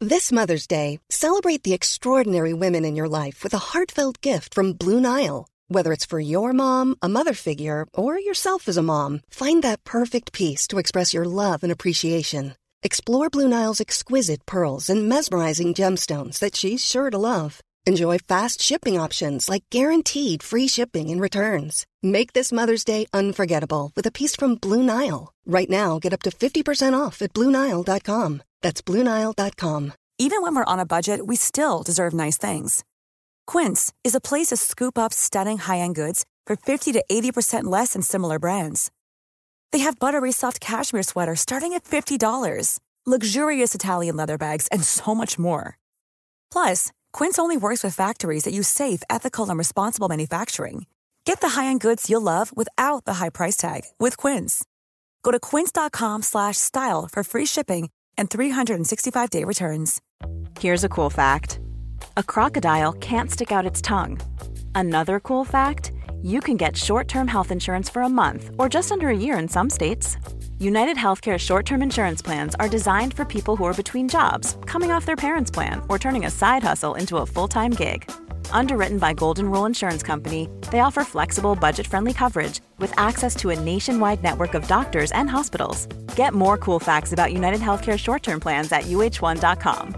This Mother's Day, celebrate the extraordinary women in your life with a heartfelt gift from Blue Nile. Whether it's for your mom, a mother figure, or yourself as a mom, find that perfect piece to express your love and appreciation. Explore Blue Nile's exquisite pearls and mesmerizing gemstones that she's sure to love. Enjoy fast shipping options like guaranteed free shipping and returns. Make this Mother's Day unforgettable with a piece from Blue Nile. Right now, get up to 50% off at BlueNile.com. That's BlueNile.com. Even when we're on a budget, we still deserve nice things. Quince is a place to scoop up stunning high-end goods for 50 to 80% less than similar brands. They have buttery soft cashmere sweaters starting at $50, luxurious Italian leather bags, and so much more. Plus, Quince only works with factories that use safe, ethical, and responsible manufacturing. Get the high-end goods you'll love without the high price tag with Quince. Go to quince.com/style for free shipping and 365-day returns. Here's a cool fact. A crocodile can't stick out its tongue. Another cool fact, you can get short-term health insurance for a month or just under a year in some states. United Healthcare short-term insurance plans are designed for people who are between jobs, coming off their parents' plan, or turning a side hustle into a full-time gig. Underwritten by Golden Rule Insurance Company, they offer flexible, budget-friendly coverage with access to a nationwide network of doctors and hospitals. Get more cool facts about United Healthcare short-term plans at uh1.com.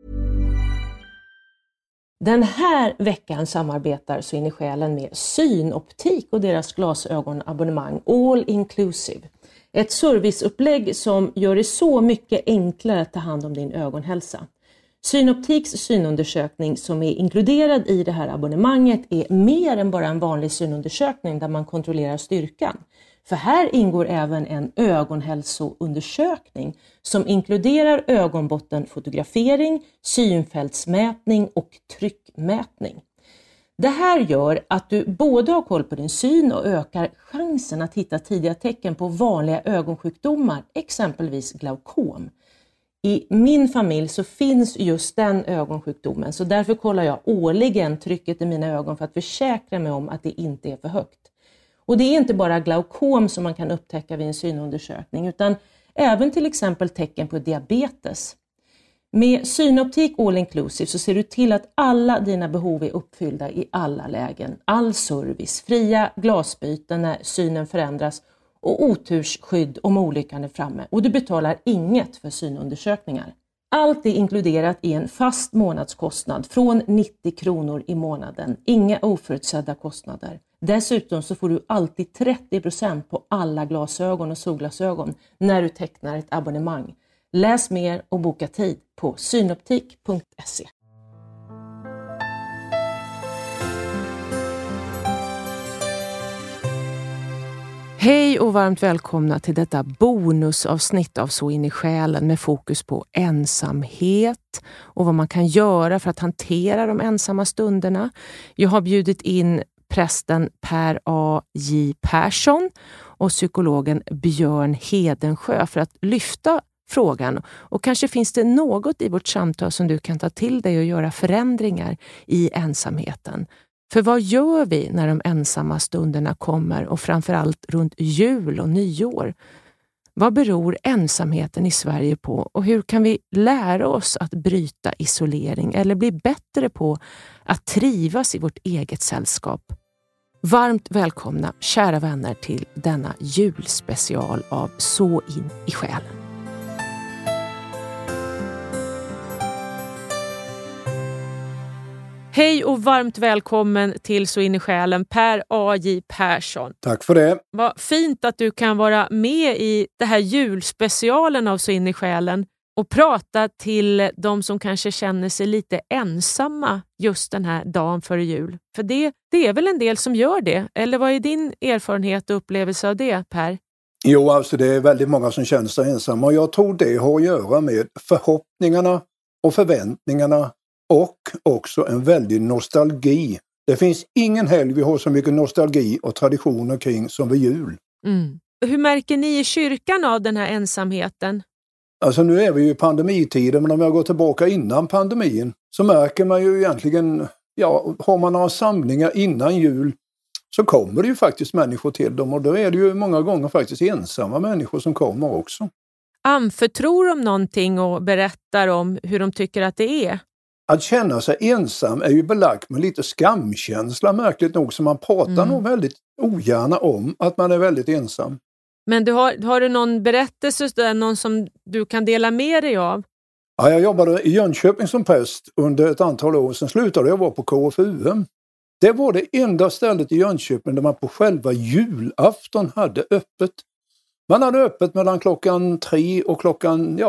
Den här veckan samarbetar Så in i själen med Synoptik och deras glasögonabonnemang All Inclusive. Ett serviceupplägg som gör det så mycket enklare att ta hand om din ögonhälsa. Synoptiks synundersökning som är inkluderad i det här abonnemanget är mer än bara en vanlig synundersökning där man kontrollerar styrkan. För här ingår även en ögonhälsoundersökning som inkluderar ögonbottenfotografering, synfältsmätning och tryckmätning. Det här gör att du både har koll på din syn och ökar chansen att hitta tidiga tecken på vanliga ögonsjukdomar, exempelvis glaukom. I min familj så finns just den ögonsjukdomen, så därför kollar jag årligen trycket i mina ögon för att försäkra mig om att det inte är för högt. Och det är inte bara glaukom som man kan upptäcka vid en synundersökning utan även till exempel tecken på diabetes. Med Synoptik All Inclusive så ser du till att alla dina behov är uppfyllda i alla lägen. All service, fria glasbyten när synen förändras och otursskydd om olyckan är framme. Och du betalar inget för synundersökningar. Allt är inkluderat i en fast månadskostnad från 90 kronor i månaden. Inga oförutsedda kostnader. Dessutom så får du alltid 30% på alla glasögon och solglasögon när du tecknar ett abonnemang. Läs mer och boka tid på synoptik.se. Hej och varmt välkomna till detta bonusavsnitt av Så in i själen med fokus på ensamhet och vad man kan göra för att hantera de ensamma stunderna. Jag har bjudit in prästen Per A. J. Persson och psykologen Björn Hedensjö för att lyfta frågan, och kanske finns det något i vårt samtal som du kan ta till dig och göra förändringar i ensamheten. För vad gör vi när de ensamma stunderna kommer och framförallt runt jul och nyår? Vad beror ensamheten i Sverige på och hur kan vi lära oss att bryta isolering eller bli bättre på att trivas i vårt eget sällskap? Varmt välkomna, kära vänner, till denna julspecial av Så in i själen. Hej och varmt välkommen till Så in i själen, Per A. J. Persson. Tack för det. Vad fint att du kan vara med i det här julspecialen av Så in i själen och prata till de som kanske känner sig lite ensamma just den här dagen före jul. För det är väl en del som gör det, eller vad är din erfarenhet och upplevelse av det, Per? Jo, alltså det är väldigt många som känner sig ensamma och jag tror det har att göra med förhoppningarna och förväntningarna och också en väldig nostalgi. Det finns ingen helg vi har så mycket nostalgi och traditioner kring som vid jul. Mm. Hur märker ni i kyrkan av den här ensamheten? Alltså nu är vi ju i pandemitiden, men om jag går tillbaka innan pandemin så märker man ju egentligen, har man några samlingar innan jul så kommer det ju faktiskt människor till dem och då är det ju många gånger faktiskt ensamma människor som kommer också. anförtror de någonting och berättar om hur de tycker att det är? Att känna sig ensam är ju belagt med lite skamkänsla, märkligt nog, så man pratar nog väldigt ogärna om att man är väldigt ensam. Men har du någon berättelse där, någon som du kan dela med dig av? Ja, jag jobbade i Jönköping som präst under ett antal år, sen slutade jag vara på KFUM. Det var det enda stället i Jönköping där man på själva julafton hade öppet. Man hade öppet mellan klockan 3 och klockan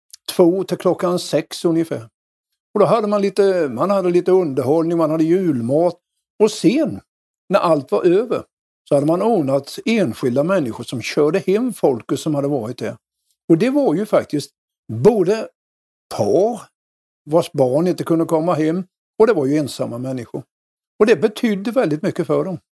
2 till klockan 6 ungefär. Och då hade man hade lite underhållning, man hade julmat. Och sen, när allt var över, så hade man ordnat enskilda människor som körde hem folket som hade varit där. Och det var ju faktiskt både par vars barn inte kunde komma hem, och det var ju ensamma människor. Och det betydde väldigt mycket för dem.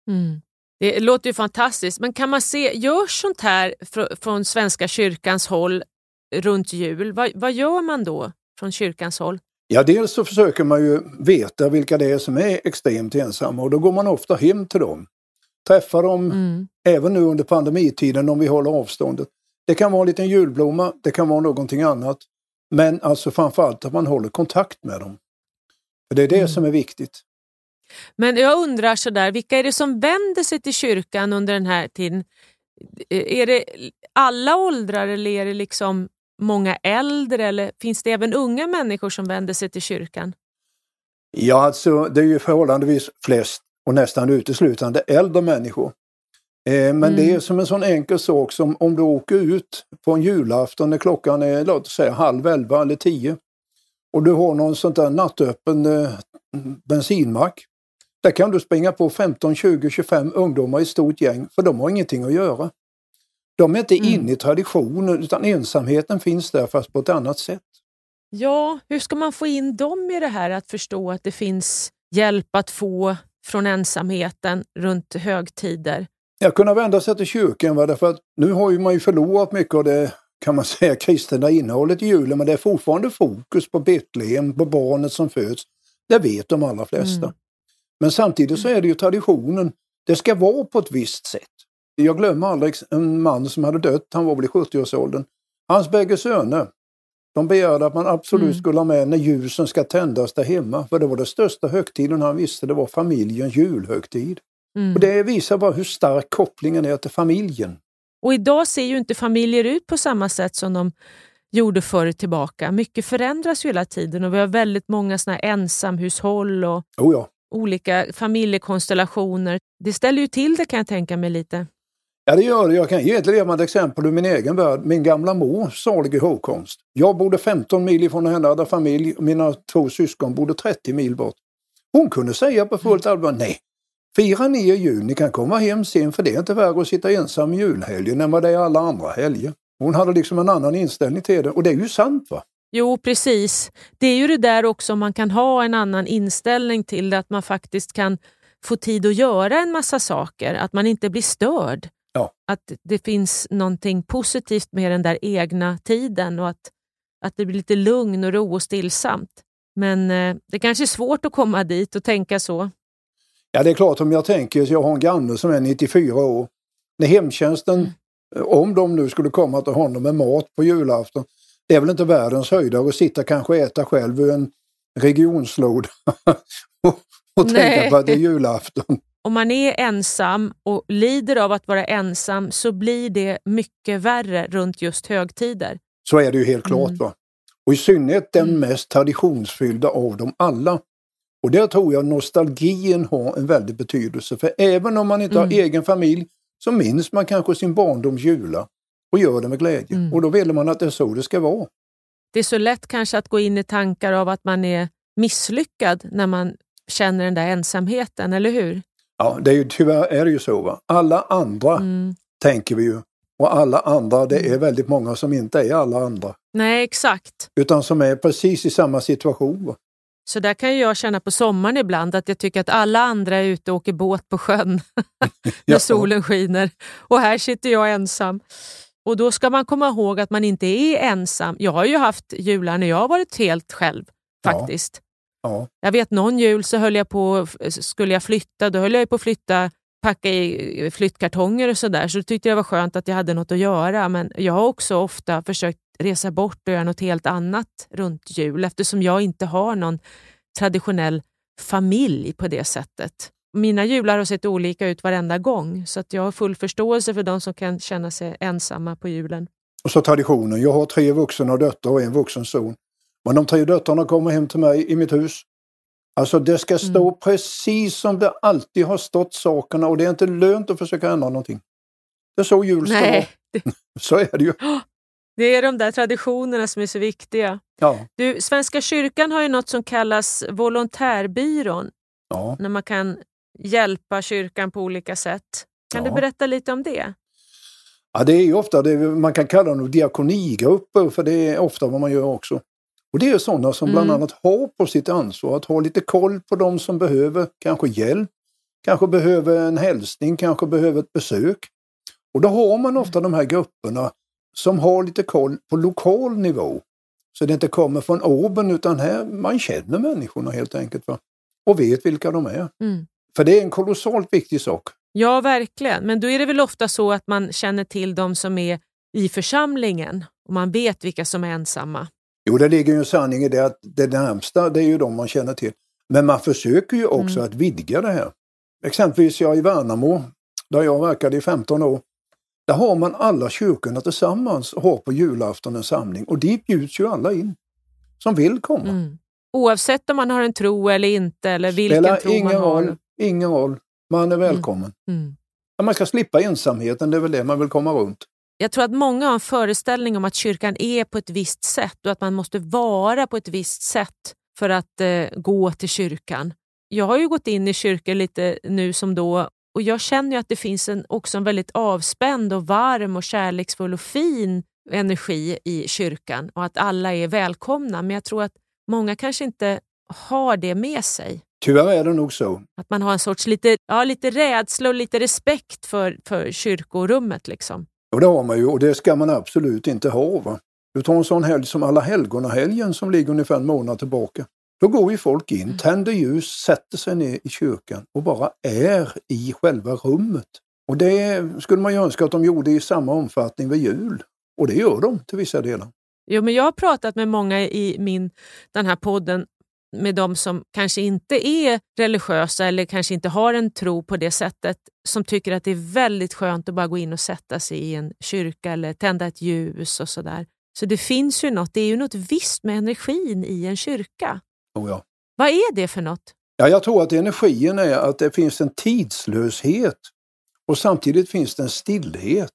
Det låter ju fantastiskt. Men kan man görs sånt här från Svenska kyrkans håll runt jul? Vad gör man då från kyrkans håll? Ja, dels så försöker man ju veta vilka det är som är extremt ensamma, och då går man ofta hem till dem. Träffar dem även nu under pandemitiden om vi håller avståndet. Det kan vara en liten julblomma, det kan vara någonting annat. Men alltså framförallt att man håller kontakt med dem. För det är det som är viktigt. Men jag undrar sådär, vilka är det som vänder sig till kyrkan under den här tiden? Är det alla åldrar eller är det liksom många äldre, eller finns det även unga människor som vänder sig till kyrkan? Ja, alltså det är ju förhållandevis flest och nästan uteslutande äldre människor. Men det är som en sån enkel sak som om du åker ut på en julafton när klockan är, låt oss säga 22:30 eller 10, och du har någon sån där nattöppen bensinmack. Där kan du springa på 15, 20, 25 ungdomar i ett stort gäng, för de har ingenting att göra. De är inte inne i traditionen, utan ensamheten finns där fast på ett annat sätt. Ja, hur ska man få in dem i det här, att förstå att det finns hjälp att få från ensamheten runt högtider? Jag kunde vända sig till kyrkan, därför att nu har ju man ju förlorat mycket av det, kan man säga, kristna innehållet i julen, men det är fortfarande fokus på Betlehem, på barnet som föds. Det vet de allra flesta. Men samtidigt så är det ju traditionen. Det ska vara på ett visst sätt. Jag glömmer aldrig en man som hade dött, han var väl i 70-årsåldern. Hans bägge söner, de begärde att man absolut skulle ha med när ljusen ska tändas där hemma. För det var det största högtiden han visste, det var familjens julhögtid. Och det visar bara hur stark kopplingen är till familjen. Och idag ser ju inte familjer ut på samma sätt som de gjorde förr tillbaka. Mycket förändras ju hela tiden och vi har väldigt många såna här ensamhushåll och olika familjekonstellationer. Det ställer ju till det, kan jag tänka mig lite. Ja, det gör det. Jag kan ge ett levande exempel ur min egen värld. Min gamla mor, salig i hågkomst. Jag bodde 15 mil ifrån henne, hade familj, och mina 2 syskon bodde 30 mil bort. Hon kunde säga på fullt allvar, nej, fira ni i jul, ni kan komma hem sen, för det är inte värre att sitta ensam i julhelgen än vad det är alla andra helger. Hon hade liksom en annan inställning till det, och det är ju sant, va? Jo, precis. Det är ju det där också, man kan ha en annan inställning till det, att man faktiskt kan få tid att göra en massa saker, att man inte blir störd. Ja. Att det finns någonting positivt med den där egna tiden och att det blir lite lugn och ro och stillsamt. Men det kanske är svårt att komma dit och tänka så. Ja, det är klart, om jag tänker, jag har en granne som är 94 år. När hemtjänsten, om de nu skulle komma till honom med mat på julafton, det är väl inte världens höjdare att sitta kanske och äta själv ur en regionslåda och tänka på att det är julafton. Om man är ensam och lider av att vara ensam, så blir det mycket värre runt just högtider. Så är det ju helt klart, va? Och i synnerhet den mest traditionsfyllda av dem alla. Och där tror jag nostalgin har en väldig betydelse. För även om man inte har egen familj, så minns man kanske sin barndoms jula och gör det med glädje. Och då vill man att det är så det ska vara. Det är så lätt kanske att gå in i tankar av att man är misslyckad när man känner den där ensamheten, eller hur? Ja, det är ju, tyvärr är det ju så, va? Alla andra tänker vi ju. Och alla andra, det är väldigt många som inte är alla andra. Nej, exakt. Utan som är precis i samma situation, va? Så där kan jag känna på sommaren ibland, att jag tycker att alla andra är ute och åker båt på sjön när solen skiner. Och här sitter jag ensam. Och då ska man komma ihåg att man inte är ensam. Jag har ju haft jular när jag har varit helt själv faktiskt. Ja. Jag vet någon jul så höll jag på, skulle jag flytta, då höll jag på att flytta packa i flyttkartonger och sådär. Så tyckte jag det var skönt att jag hade något att göra. Men jag har också ofta försökt resa bort och göra något helt annat runt jul. Eftersom jag inte har någon traditionell familj på det sättet. Mina jular har sett olika ut varenda gång. Så att jag har full förståelse för de som kan känna sig ensamma på julen. Och så traditionen. Jag har 3 vuxna döttrar och en vuxen son. Men de 3 döttrarna kommer hem till mig i mitt hus. Alltså det ska stå precis som det alltid har stått sakerna. Och det är inte lönt att försöka ändra någonting. Det är så jul ska vara. Så är det ju. Det är de där traditionerna som är så viktiga. Ja. Du, Svenska kyrkan har ju något som kallas volontärbyrån. Ja. När man kan hjälpa kyrkan på olika sätt. Kan du berätta lite om det? Ja, det är ju ofta det man kan kalla dem diakonigrupper, för det är ofta vad man gör också. Och det är sådana som bland annat har på sitt ansvar att ha lite koll på de som behöver kanske hjälp, kanske behöver en hälsning, kanske behöver ett besök. Och då har man ofta de här grupperna som har lite koll på lokal nivå. Så det inte kommer från oben, utan här man känner människorna helt enkelt, va? Och vet vilka de är. För det är en kolossalt viktig sak. Ja, verkligen. Men då är det väl ofta så att man känner till de som är i församlingen och man vet vilka som är ensamma. Jo, det ligger ju en sanning i det att det närmsta, det är ju de man känner till. Men man försöker ju också att vidga det här. Exempelvis jag i Värnamo, där jag verkade i 15 år. Där har man alla kyrkorna tillsammans och har på julafton en samling. Och dit bjuds ju alla in som vill komma. Oavsett om man har en tro eller inte, eller vilken tro man har. Ingen roll. Man är välkommen. Man ska slippa ensamheten, det är väl det man vill komma runt. Jag tror att många har en föreställning om att kyrkan är på ett visst sätt och att man måste vara på ett visst sätt för att gå till kyrkan. Jag har ju gått in i kyrkor lite nu som då, och jag känner ju att det finns också en väldigt avspänd och varm och kärleksfull och fin energi i kyrkan och att alla är välkomna. Men jag tror att många kanske inte har det med sig. Tyvärr är det nog så. Att man har en sorts lite rädsla och lite respekt för kyrkorummet liksom. Och det har man ju, och det ska man absolut inte ha, va? Du tar en sån helg som alla helgonahelgen som ligger ungefär en månad tillbaka. Då går ju folk in, tänder ljus, sätter sig ner i kyrkan och bara är i själva rummet. Och det skulle man ju önska att de gjorde i samma omfattning vid jul. Och det gör de till vissa delar. Jo, men jag har pratat med många i den här podden, med de som kanske inte är religiösa eller kanske inte har en tro på det sättet, som tycker att det är väldigt skönt att bara gå in och sätta sig i en kyrka eller tända ett ljus och sådär. Så det finns ju något, det är ju något visst med energin i en kyrka. Oh ja. Vad är det för något? Ja, jag tror att energin är att det finns en tidslöshet och samtidigt finns det en stillhet.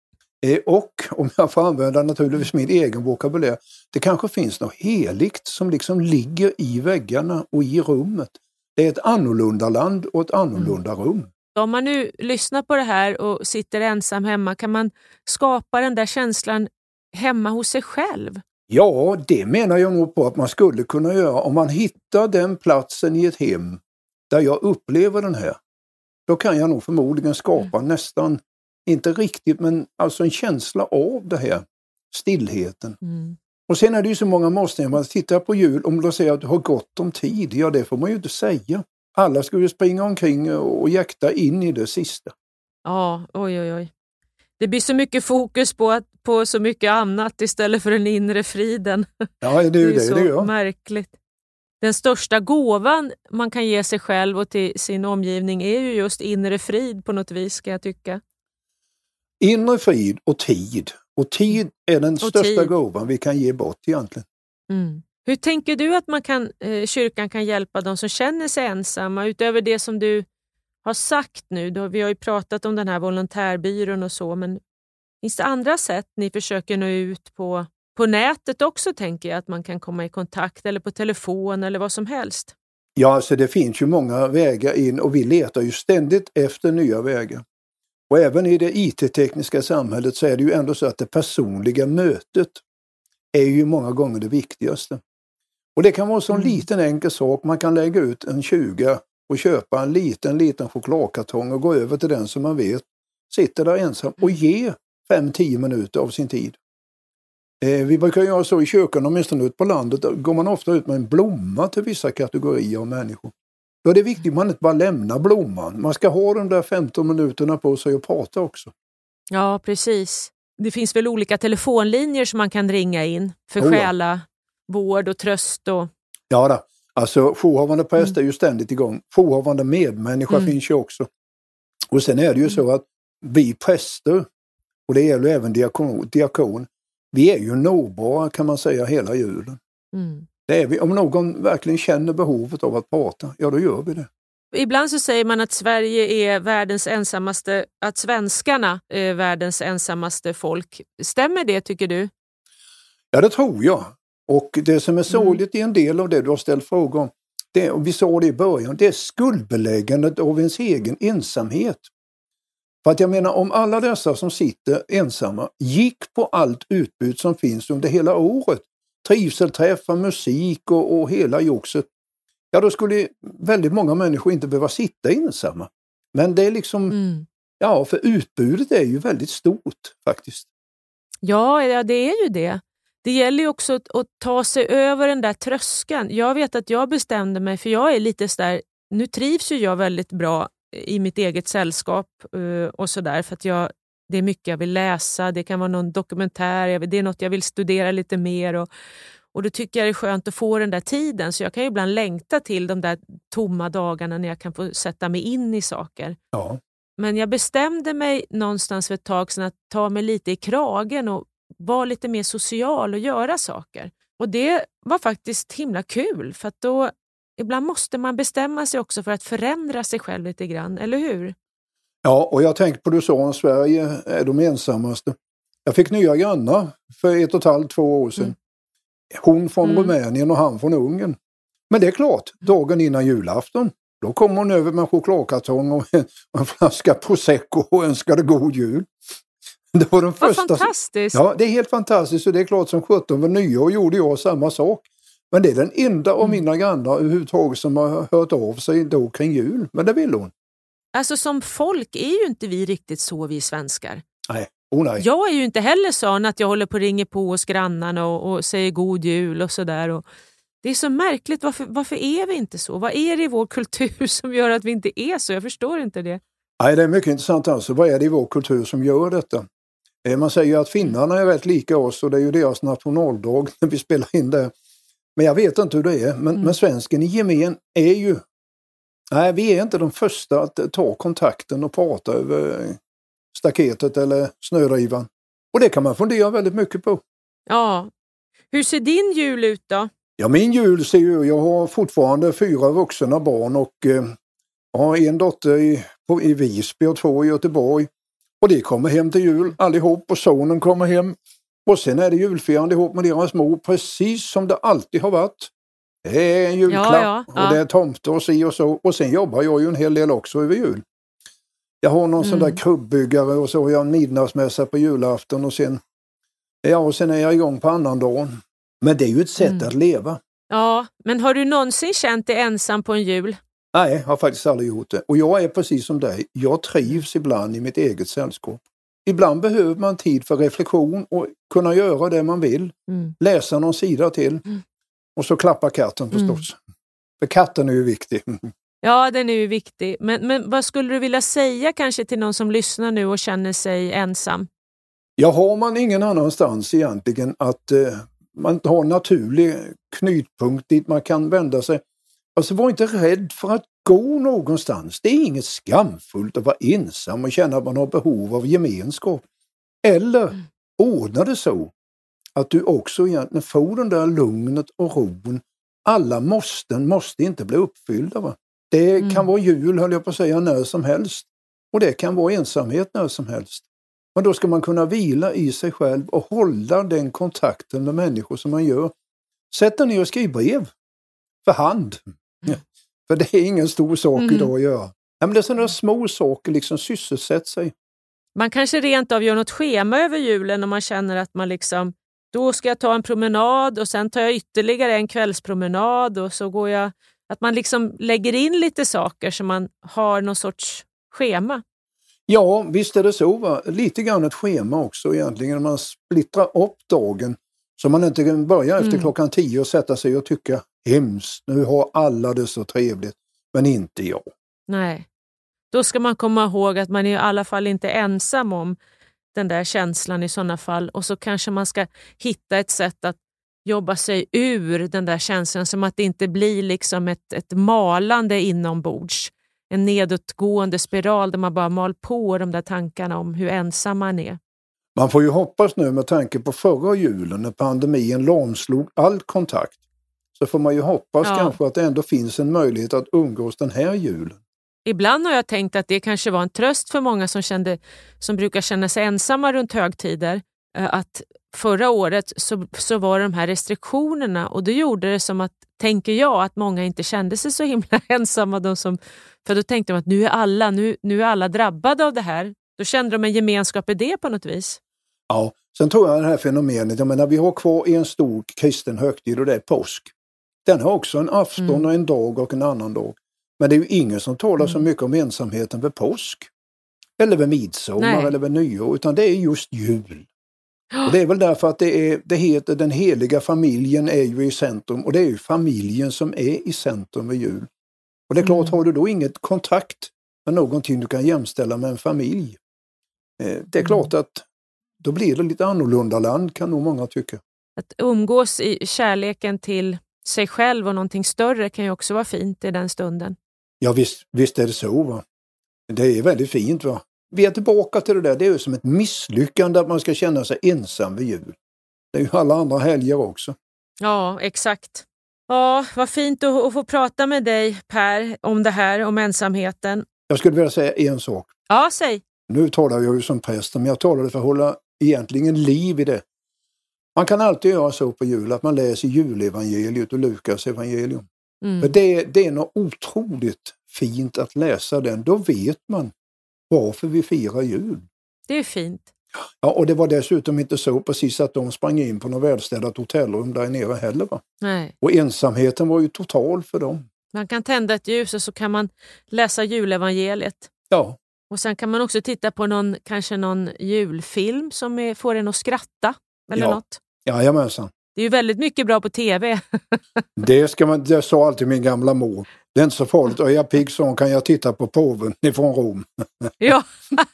Och om jag får använda naturligtvis min egen vokabulär, det kanske finns något heligt som liksom ligger i väggarna och i rummet. Det är ett annorlunda land och ett annorlunda rum. Om man nu lyssnar på det här och sitter ensam hemma, kan man skapa den där känslan hemma hos sig själv? Ja, det menar jag nog på att man skulle kunna göra. Om man hittar den platsen i ett hem där jag upplever den här, då kan jag nog förmodligen skapa nästan, inte riktigt, men alltså en känsla av det här, stillheten. Och sen är det ju så många måste, man tittar på jul, om de säger att du har gott om tid, ja det får man ju inte säga. Alla skulle springa omkring och jäkta in i det sista. Ja, oj. Det blir så mycket fokus på så mycket annat istället för den inre friden. Ja, det är ju det så det gör. Märkligt. Den största gåvan man kan ge sig själv och till sin omgivning är ju just inre frid på något vis, ska jag tycka. Inre frid och tid. Och tid är den största gåvan vi kan ge bort egentligen. Hur tänker du att kyrkan kan hjälpa de som känner sig ensamma utöver det som du har sagt nu? Vi har ju pratat om den här volontärbyrån och så, men finns det andra sätt ni försöker nå ut på nätet också, tänker jag, att man kan komma i kontakt eller på telefon eller vad som helst? Ja, alltså det finns ju många vägar in och vi letar ju ständigt efter nya vägar. Och även i det IT-tekniska samhället så är det ju ändå så att det personliga mötet är ju många gånger det viktigaste. Och det kan vara så en liten enkel sak. Man kan lägga ut en 20 och köpa en liten chokladkartong och gå över till den som man vet sitter där ensam och ge 5-10 minuter av sin tid. Vi brukar göra så i kyrkan, åtminstone ut på landet. Då går man ofta ut med en blomma till vissa kategorier av människor. Då är det viktigt att man inte bara lämnar blomman. Man ska ha de där 15 minuterna på sig och prata också. Ja, precis. Det finns väl olika telefonlinjer som man kan ringa in för själa, vård och tröst. Och... Ja då. Alltså jourhavande präst är ju ständigt igång. Jourhavande medmänniska finns ju också. Och sen är det ju så att vi präster, och det gäller även diakon, vi är ju nåbara kan man säga hela julen. Det är vi. Om någon verkligen känner behovet av att prata, ja då gör vi det. Ibland så säger man att Sverige är världens ensammaste, att svenskarna är världens ensammaste folk. Stämmer det tycker du? Ja, det tror jag. Och det som är sorgligt i en del av det du har ställt frågor om, det, och vi sa det i början, det är skuldbeläggandet av ens egen ensamhet. För att jag menar, om alla dessa som sitter ensamma gick på allt utbud som finns under hela året, trivselträffar, musik och hela joxet, ja då skulle väldigt många människor inte behöva sitta ensamma. Men det är liksom, ja för utbudet är ju väldigt stort faktiskt. Ja, det är ju det. Det gäller ju också att ta sig över den där tröskeln. Jag vet att jag bestämde mig, för jag är lite sådär, nu trivs ju jag väldigt bra i mitt eget sällskap och sådär, för att det är mycket jag vill läsa, det kan vara någon dokumentär, det är något jag vill studera lite mer och då tycker jag det är skönt att få den där tiden, så jag kan ju ibland längta till de där tomma dagarna när jag kan få sätta mig in i saker. Ja. Men jag bestämde mig någonstans för ett tag sedan att ta mig lite i kragen och vara lite mer social och göra saker. Och det var faktiskt himla kul, för att då ibland måste man bestämma sig också för att förändra sig själv lite grann, eller hur? Ja, och jag tänkte på det du sa om Sverige är de ensammaste. Jag fick nya grannar för 1,5-2 år sedan. Hon från Rumänien och han från Ungern. Men det är klart, dagen innan julafton, då kom hon över med en chokladkartong och en flaska prosecco och önskade god jul. Det var den första. Vad fantastiskt! Ja, det är helt fantastiskt, och det är klart som 17 var nyår gjorde jag samma sak. Men det är den enda av mina grannar överhuvudtaget som har hört av sig då kring jul. Men det vill hon. Alltså som folk är ju inte vi riktigt så, vi svenskar. Nej. Oh, nej. Jag är ju inte heller sån att jag håller på och ringer på hos grannarna och säger god jul och sådär. Det är så märkligt, varför är vi inte så? Vad är det i vår kultur som gör att vi inte är så? Jag förstår inte det. Nej, det är mycket intressant alltså. Vad är det i vår kultur som gör detta? Man säger att finnarna är rätt lika oss och det är ju deras nationaldag när vi spelar in det. Men jag vet inte hur det är. Men svensken i gemen är ju... Nej, vi är inte de första att ta kontakten och prata över staketet eller snödrivan. Och det kan man fundera väldigt mycket på. Ja. Hur ser din jul ut då? Ja, min jul ser ju... Jag har fortfarande 4 vuxna barn och har en dotter i Visby och 2 i Göteborg. Och de kommer hem till jul allihop och sonen kommer hem. Och sen är det julfirande ihop med deras mor, precis som det alltid har varit. Det är en julklapp och det är tomter och si och så. Och sen jobbar jag ju en hel del också över jul. Jag har någon sån där krubbyggare och så har jag en midnattsmässa på julafton och sen är jag igång på annandagen. Men det är ju ett sätt att leva. Ja, men har du någonsin känt dig ensam på en jul? Nej, jag har faktiskt aldrig gjort det. Och jag är precis som dig. Jag trivs ibland i mitt eget sällskap. Ibland behöver man tid för reflektion och kunna göra det man vill. Läsa någon sida till. Och så klappa katten förstås. För katten är ju viktig. Ja, den är ju viktig. Men vad skulle du vilja säga kanske till någon som lyssnar nu och känner sig ensam? Ja, har man ingen annanstans egentligen att man har en naturlig knutpunkt dit man kan vända sig. Alltså var inte rädd för att gå någonstans. Det är inget skamfullt att vara ensam och känna att man har behov av gemenskap. Eller ordna det så att du också egentligen får den där lugnet och ron. Alla måste inte bli uppfyllda. Va? Det kan vara jul, höll jag på att säga, när som helst. Och det kan vara ensamhet när som helst. Men då ska man kunna vila i sig själv och hålla den kontakten med människor som man gör. Sätt dig ner och skriv brev. För hand. För det är ingen stor sak idag att göra. Ja, men det är sådana små saker, liksom sysselsätt sig. Man kanske rent av gör något schema över julen om man känner att man liksom, då ska jag ta en promenad och sen tar jag ytterligare en kvällspromenad och så går jag, att man liksom lägger in lite saker så man har någon sorts schema. Ja, visst är det så. Va? Lite grann ett schema också egentligen. När man splittrar upp dagen så man inte kan börja efter klockan 10 och sätta sig och tycka hemskt, nu har alla det så trevligt. men inte jag. Nej, då ska man komma ihåg att man är i alla fall inte ensam om den där känslan i sådana fall. Och så kanske man ska hitta ett sätt att jobba sig ur den där känslan, som att det inte blir liksom ett malande inombords. En nedåtgående spiral där man bara mal på de där tankarna om hur ensam man är. Man får ju hoppas nu med tanke på förra julen när pandemin lamslog all kontakt. Så får man ju hoppas kanske att det ändå finns en möjlighet att umgås den här julen. Ibland har jag tänkt att det kanske var en tröst för många som brukar känna sig ensamma runt högtider. Att förra året så var de här restriktionerna, och det gjorde det som att, tänker jag, att många inte kände sig så himla ensamma. För då tänkte de att nu är alla drabbade av det här. Då kände de en gemenskap i det på något vis. Ja, sen tror jag det här fenomenet, jag menar, vi har kvar en stor kristen högtid och det är påsk. Den har också en afton och en dag och en annan dag. Men det är ju ingen som talar så mycket om ensamheten vid påsk. Eller vid midsommar eller vid nyår, utan det är just jul. Och det är väl därför att det heter den heliga familjen är ju i centrum, och det är ju familjen som är i centrum vid jul. Och det är klart, har du då inget kontakt med någonting du kan jämställa med en familj, det är klart att då blir det lite annorlunda land, kan nog många tycka. Att umgås i kärleken till sig själv och någonting större kan ju också vara fint i den stunden. Ja, visst är det så, va. Det är väldigt fint, va. Vi är tillbaka till det där, det är ju som ett misslyckande att man ska känna sig ensam vid jul. Det är ju alla andra helger också. Ja, exakt. Ja, vad fint att få prata med dig, Per, om det här, om ensamheten. Jag skulle vilja säga en sak. Ja, säg. Nu talar jag ju som präst, men jag talar för att hålla egentligen liv i det. Man kan alltid göra så på jul att man läser julevangeliet och Lukas evangelium. För det är något otroligt fint att läsa den. Då vet man varför vi firar jul. Det är fint. Ja, och det var dessutom inte så precis att de sprang in på något välstädat hotellrum där nere heller, va? Nej. Och ensamheten var ju total för dem. Man kan tända ett ljus och så kan man läsa julevangeliet. Ja. Och sen kan man också titta på kanske någon julfilm som får en att skratta eller något. Jajamensan. Det är ju väldigt mycket bra på tv. Det sa alltid min gamla mor. Det är inte så farligt. Och är jag pigg så kan jag titta på påven ifrån Rom. Ja.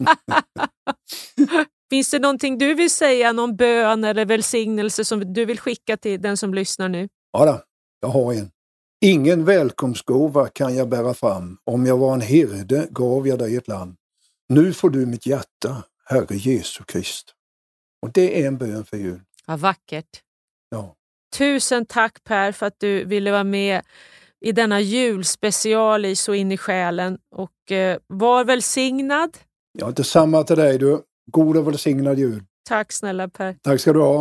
Finns det någonting du vill säga, någon bön eller välsignelse som du vill skicka till den som lyssnar nu? Ja då, jag har en. Ingen välkomstgåva kan jag bära fram. Om jag var en herde gav jag dig ett land. Nu får du mitt hjärta, Herre Jesu Krist. Och det är en bön för jul. Ja, vackert. Ja. Tusen tack, Per, för att du ville vara med i denna julspecial i Så in i själen. Och var välsignad. Ja, detsamma till dig du. God och välsignad jul. Tack snälla, Per. Tack ska du ha.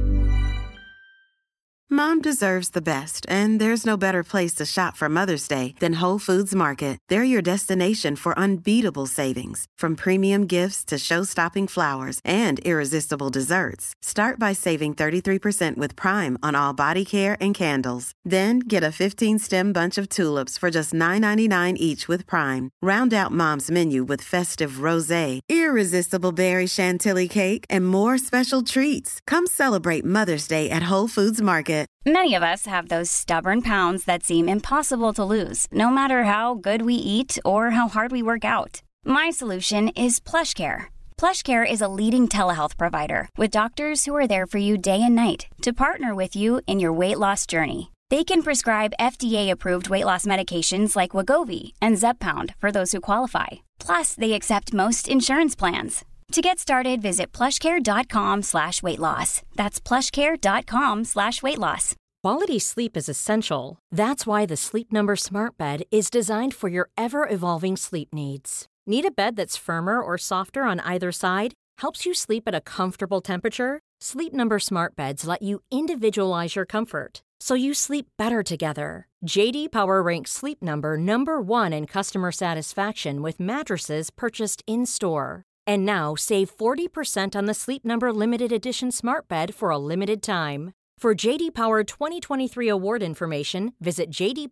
Mom deserves the best, and there's no better place to shop for Mother's Day than Whole Foods Market. They're your destination for unbeatable savings, from premium gifts to show-stopping flowers and irresistible desserts. Start by saving 33% with Prime on all body care and candles. Then get a 15-stem bunch of tulips for just $9.99 each with Prime. Round out Mom's menu with festive rosé, irresistible berry chantilly cake, and more special treats. Come celebrate Mother's Day at Whole Foods Market. Many of us have those stubborn pounds that seem impossible to lose, no matter how good we eat or how hard we work out. My solution is PlushCare. PlushCare is a leading telehealth provider with doctors who are there for you day and night to partner with you in your weight loss journey. They can prescribe FDA-approved weight loss medications like Wegovy and Zepbound for those who qualify. Plus, they accept most insurance plans. To get started, visit plushcare.com/weightloss. That's plushcare.com/weightloss. Quality sleep is essential. That's why the Sleep Number Smart Bed is designed for your ever-evolving sleep needs. Need a bed that's firmer or softer on either side? Helps you sleep at a comfortable temperature? Sleep Number Smart Beds let you individualize your comfort, so you sleep better together. JD Power ranks Sleep Number #1 in customer satisfaction with mattresses purchased in-store. And now, save 40% on the Sleep Number Limited Edition Smart Bed for a limited time. For JD Power 2023 award information, visit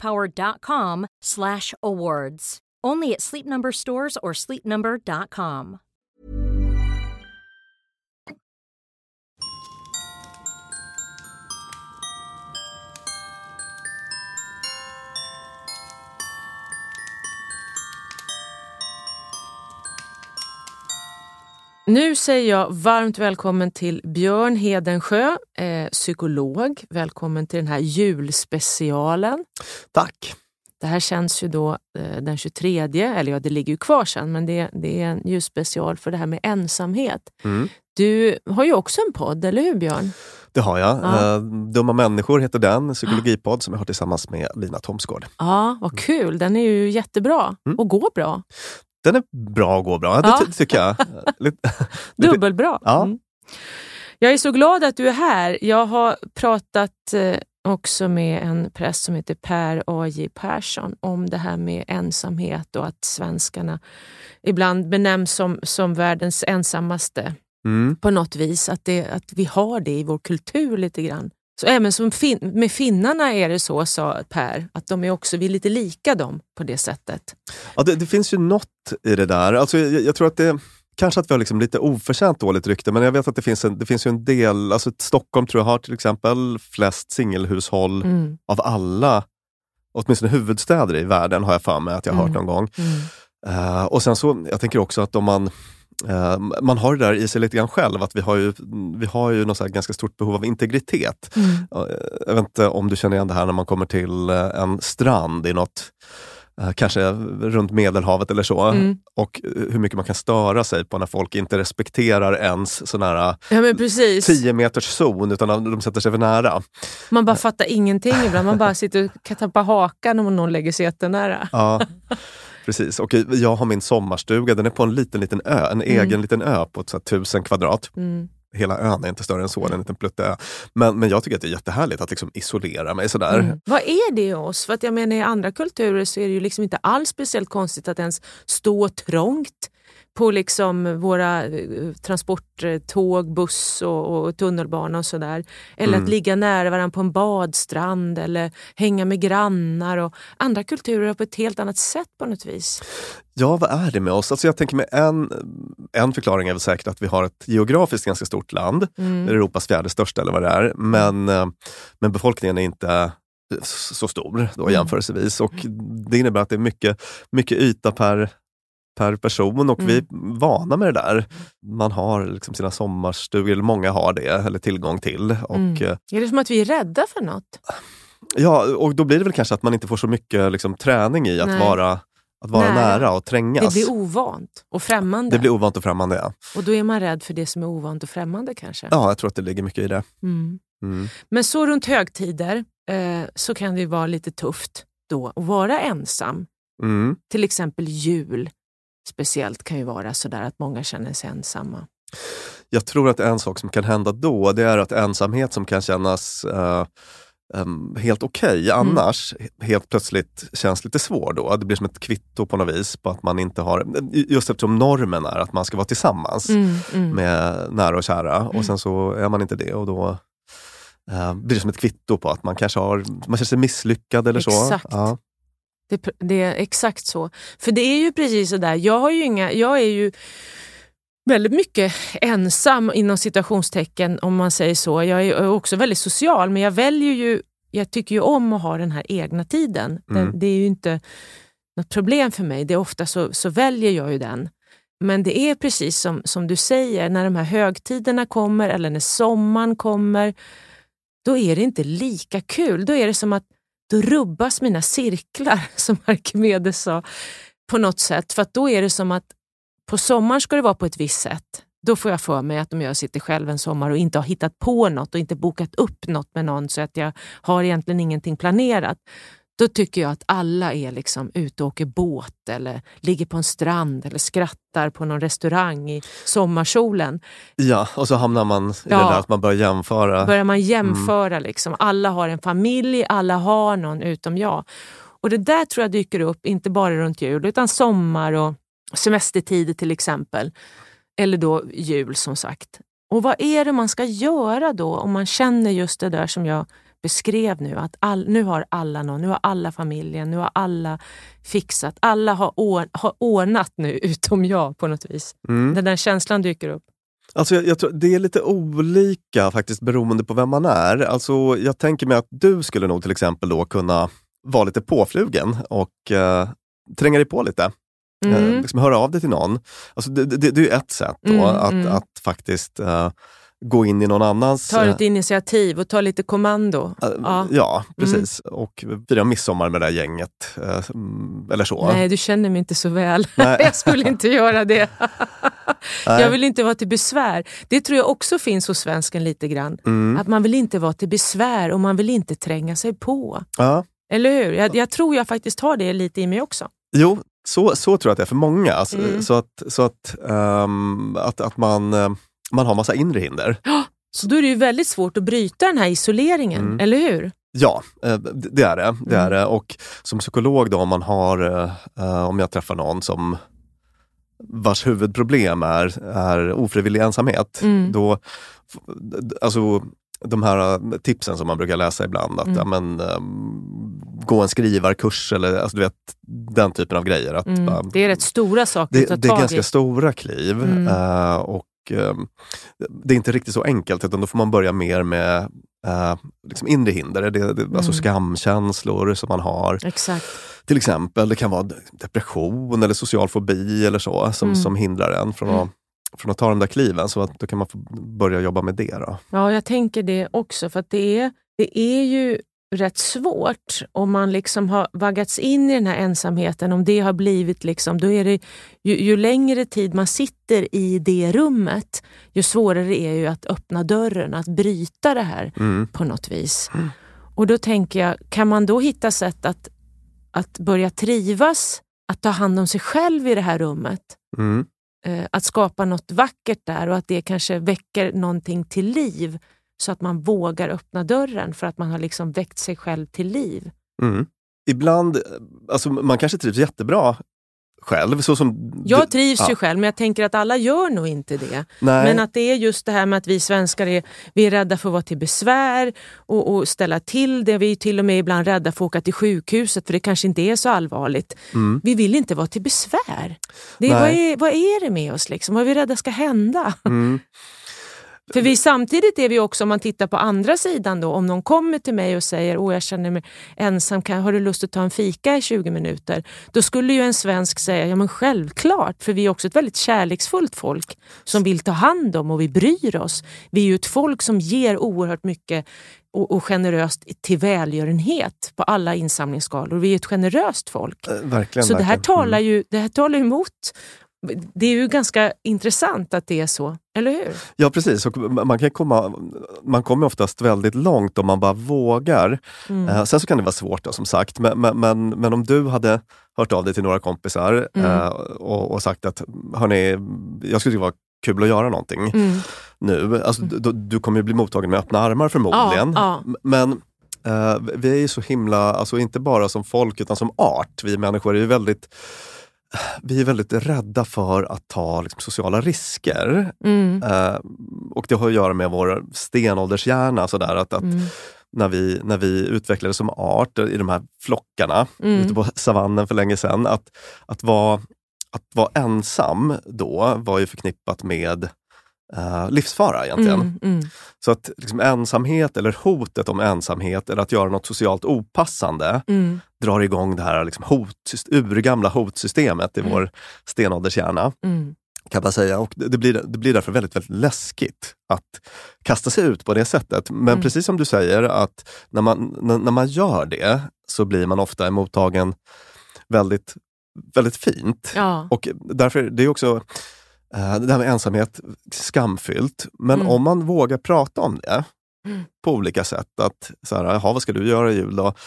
jdpower.com/awards. Only at Sleep Number stores or sleepnumber.com. Nu säger jag varmt välkommen till Björn Hedensjö, psykolog. Välkommen till den här julspecialen. Tack. Det här känns ju då den 23, eller ja, det ligger ju kvar sen, men det är en julspecial för det här med ensamhet. Du har ju också en podd, eller hur Björn? Det har jag. Ja. Dumma människor heter den, psykologipodd som jag har tillsammans med Lina Thomsgård. Ja, vad kul. Den är ju jättebra och går bra. Den är bra och går bra, det tycker jag. Dubbelbra. Ja. Jag är så glad att du är här. Jag har pratat också med en präst som heter Per A.J. Persson om det här med ensamhet och att svenskarna ibland benämns som världens ensammaste på något vis. Att vi har det i vår kultur lite grann. Så även som med finnarna är det så, sa Per, att vi är lite lika dem på det sättet. Ja, det finns ju något i det där. Alltså, jag tror att det kanske att vi har liksom lite oförtjänt dåligt rykte, men jag vet att det finns ju en del, alltså Stockholm tror jag har till exempel flest singelhushåll av alla, åtminstone huvudstäder i världen har jag för mig att jag har hört någon gång. Och sen så, jag tänker också att om man har det där i sig lite grann själv, att vi har ju något så här ganska stort behov av integritet. Jag vet inte om du känner igen det här när man kommer till en strand i något, kanske runt Medelhavet eller så, och hur mycket man kan störa sig på när folk inte respekterar ens sån här 10 meters zon, utan de sätter sig för nära. Man bara fattar ingenting ibland, man bara sitter och kan tappa hakan om någon lägger sig jättenära. Ja. Precis, och jag har min sommarstuga, den är på en liten ö, en egen liten ö på 1000 kvadrat. Hela ön är inte större än så, en liten plutte. Men jag tycker att det är jättehärligt att liksom isolera mig sådär. Vad är det i oss? För att jag menar, i andra kulturer så är det ju liksom inte alls speciellt konstigt att ens stå trångt på liksom våra transporttåg, buss och tunnelbana och sådär. Eller att ligga nära varandra på en badstrand eller hänga med grannar. Och andra kulturer på ett helt annat sätt på något vis. Ja, vad är det med oss? Alltså jag tänker mig en förklaring är väl säkert att vi har ett geografiskt ganska stort land. Europas 4:e största eller vad det är. Men befolkningen är inte så stor då jämförelsevis. Och det innebär att det är mycket yta per person, och vi är vana med det där. Man har liksom sina sommarstugor, eller många har det, eller tillgång till. Och, är det som att vi är rädda för något? Ja, och då blir det väl kanske att man inte får så mycket liksom träning i att vara nära och trängas. Det blir ovant och främmande. Ja. Och då är man rädd för det som är ovant och främmande kanske. Ja, jag tror att det ligger mycket i det. Men så runt högtider så kan det vara lite tufft då att vara ensam. Till exempel jul. Speciellt kan ju vara sådär att många känner sig ensamma. Jag tror att en sak som kan hända då, det är att ensamhet som kan kännas helt okej annars helt plötsligt känns lite svår då. Det blir som ett kvitto på något vis på att man inte har, just eftersom normen är att man ska vara tillsammans med nära och kära, och sen så är man inte det, och då blir det som ett kvitto på att man kanske man känner sig misslyckad eller så. Exakt. Ja. Det är exakt så. För det är ju precis så där. Jag är ju väldigt mycket ensam inom citationstecken, om man säger så. Jag är också väldigt social, men jag tycker ju om att ha den här egna tiden. Det är ju inte något problem för mig. Det är ofta så väljer jag ju den. Men det är precis som du säger, när de här högtiderna kommer eller när sommaren kommer, då är det inte lika kul. Då är det som att då rubbas mina cirklar, som Arkimedes sa, på något sätt. För att då är det som att på sommaren ska det vara på ett visst sätt. Då får jag för mig att om jag sitter själv en sommar och inte har hittat på något och inte bokat upp något med någon, så att jag har egentligen ingenting planerat. Då tycker jag att alla är liksom ute och åker båt eller ligger på en strand eller skrattar på någon restaurang i sommarsolen. Ja, och så hamnar man i det där att man börjar jämföra. Börjar man jämföra liksom. Alla har en familj, alla har någon utom jag. Och det där tror jag dyker upp inte bara runt jul utan sommar och semestertider till exempel. Eller då jul som sagt. Och vad är det man ska göra då om man känner just det där som jag beskrev nu, att nu har alla någon, nu har alla familjen, nu har alla fixat, alla har ordnat nu utom jag på något vis. Den där känslan dyker upp. Alltså jag tror det är lite olika faktiskt beroende på vem man är. Alltså jag tänker mig att du skulle nog till exempel då kunna vara lite påflugen och tränga dig på lite. Liksom höra av dig till någon. Alltså det är ju ett sätt då att faktiskt gå in i någon annans... Ta ett initiativ och ta lite kommando. Ja, precis. Och fira midsommar med det här gänget. Eller så. Nej, du känner mig inte så väl. Jag skulle inte göra det. Jag vill inte vara till besvär. Det tror jag också finns hos svensken lite grann. Att man vill inte vara till besvär och man vill inte tränga sig på. Eller hur? Jag tror jag faktiskt har det lite i mig också. Jo, så tror jag att det är för många. Så att man har massa inre hinder. Så då är det ju väldigt svårt att bryta den här isoleringen, eller hur? Ja, det är det. Och som psykolog då, om jag träffar någon som vars huvudproblem är ofrivillig ensamhet, då, alltså de här tipsen som man brukar läsa ibland, att gå en skrivarkurs eller alltså, du vet, den typen av grejer. Att, det är rätt stora saker att ta tag i. Det är ganska stora kliv och det är inte riktigt så enkelt, utan då får man börja mer med liksom inre hinder, alltså skamkänslor som man har. Exakt. Till exempel, det kan vara depression eller social fobi eller så som hindrar en från att ta de där kliven, så att då kan man få börja jobba med det då. Ja, jag tänker det också, för att det är ju rätt svårt om man liksom har vaggats in i den här ensamheten, om det har blivit liksom, då är det ju längre tid man sitter i det rummet, ju svårare är ju att öppna dörren, att bryta det här på något vis. Och då tänker jag, kan man då hitta sätt att börja trivas, att ta hand om sig själv i det här rummet? Att skapa något vackert där, och att det kanske väcker någonting till liv, så att man vågar öppna dörren för att man har liksom väckt sig själv till liv. Ibland, alltså man kanske trivs jättebra själv. Så som jag trivs ju själv, men jag tänker att alla gör nog inte det. Nej. Men att det är just det här med att vi svenskar vi är rädda för att vara till besvär och ställa till det. Vi är till och med ibland rädda för att åka till sjukhuset, för det kanske inte är så allvarligt. Vi vill inte vara till besvär. Vad är det med oss liksom? Vad är vi rädda ska hända? För samtidigt är vi också, om man tittar på andra sidan då, om någon kommer till mig och säger, jag känner mig ensam, har du lust att ta en fika i 20 minuter? Då skulle ju en svensk säga, ja men självklart, för vi är också ett väldigt kärleksfullt folk som vill ta hand om, och vi bryr oss. Vi är ju ett folk som ger oerhört mycket och generöst till välgörenhet på alla insamlingsskalor. Vi är ett generöst folk. Verkligen, så det här talar ju emot. Det är ju ganska intressant att det är så, eller hur? Ja, precis. Och man kommer oftast väldigt långt om man bara vågar. Sen så kan det vara svårt då, som sagt. Men om du hade hört av dig till några kompisar och sagt att, hörni, jag skulle tycka det var kul att göra någonting nu. Alltså, du kommer ju bli mottagen med öppna armar förmodligen. Men vi är ju så himla, alltså inte bara som folk utan som art. Vi människor är ju väldigt rädda för att ta liksom sociala risker. Och det har att göra med vår stenåldershjärna, sådär, att när vi utvecklades som art i de här flockarna ute på savannen för länge sedan, att vara ensam då var ju förknippat med livsfara egentligen. Så att liksom ensamhet eller hotet om ensamhet eller att göra något socialt opassande drar igång det här liksom urgamla hotsystemet i vår stenåldershjärna, kan man säga. Och det blir därför väldigt, väldigt läskigt att kasta sig ut på det sättet. Men precis som du säger, att när man gör det så blir man ofta emottagen väldigt, väldigt fint. Ja. Och därför, det är också det här med ensamhet skamfyllt. Men om man vågar prata om det på olika sätt, att så här, vad ska du göra i jul då?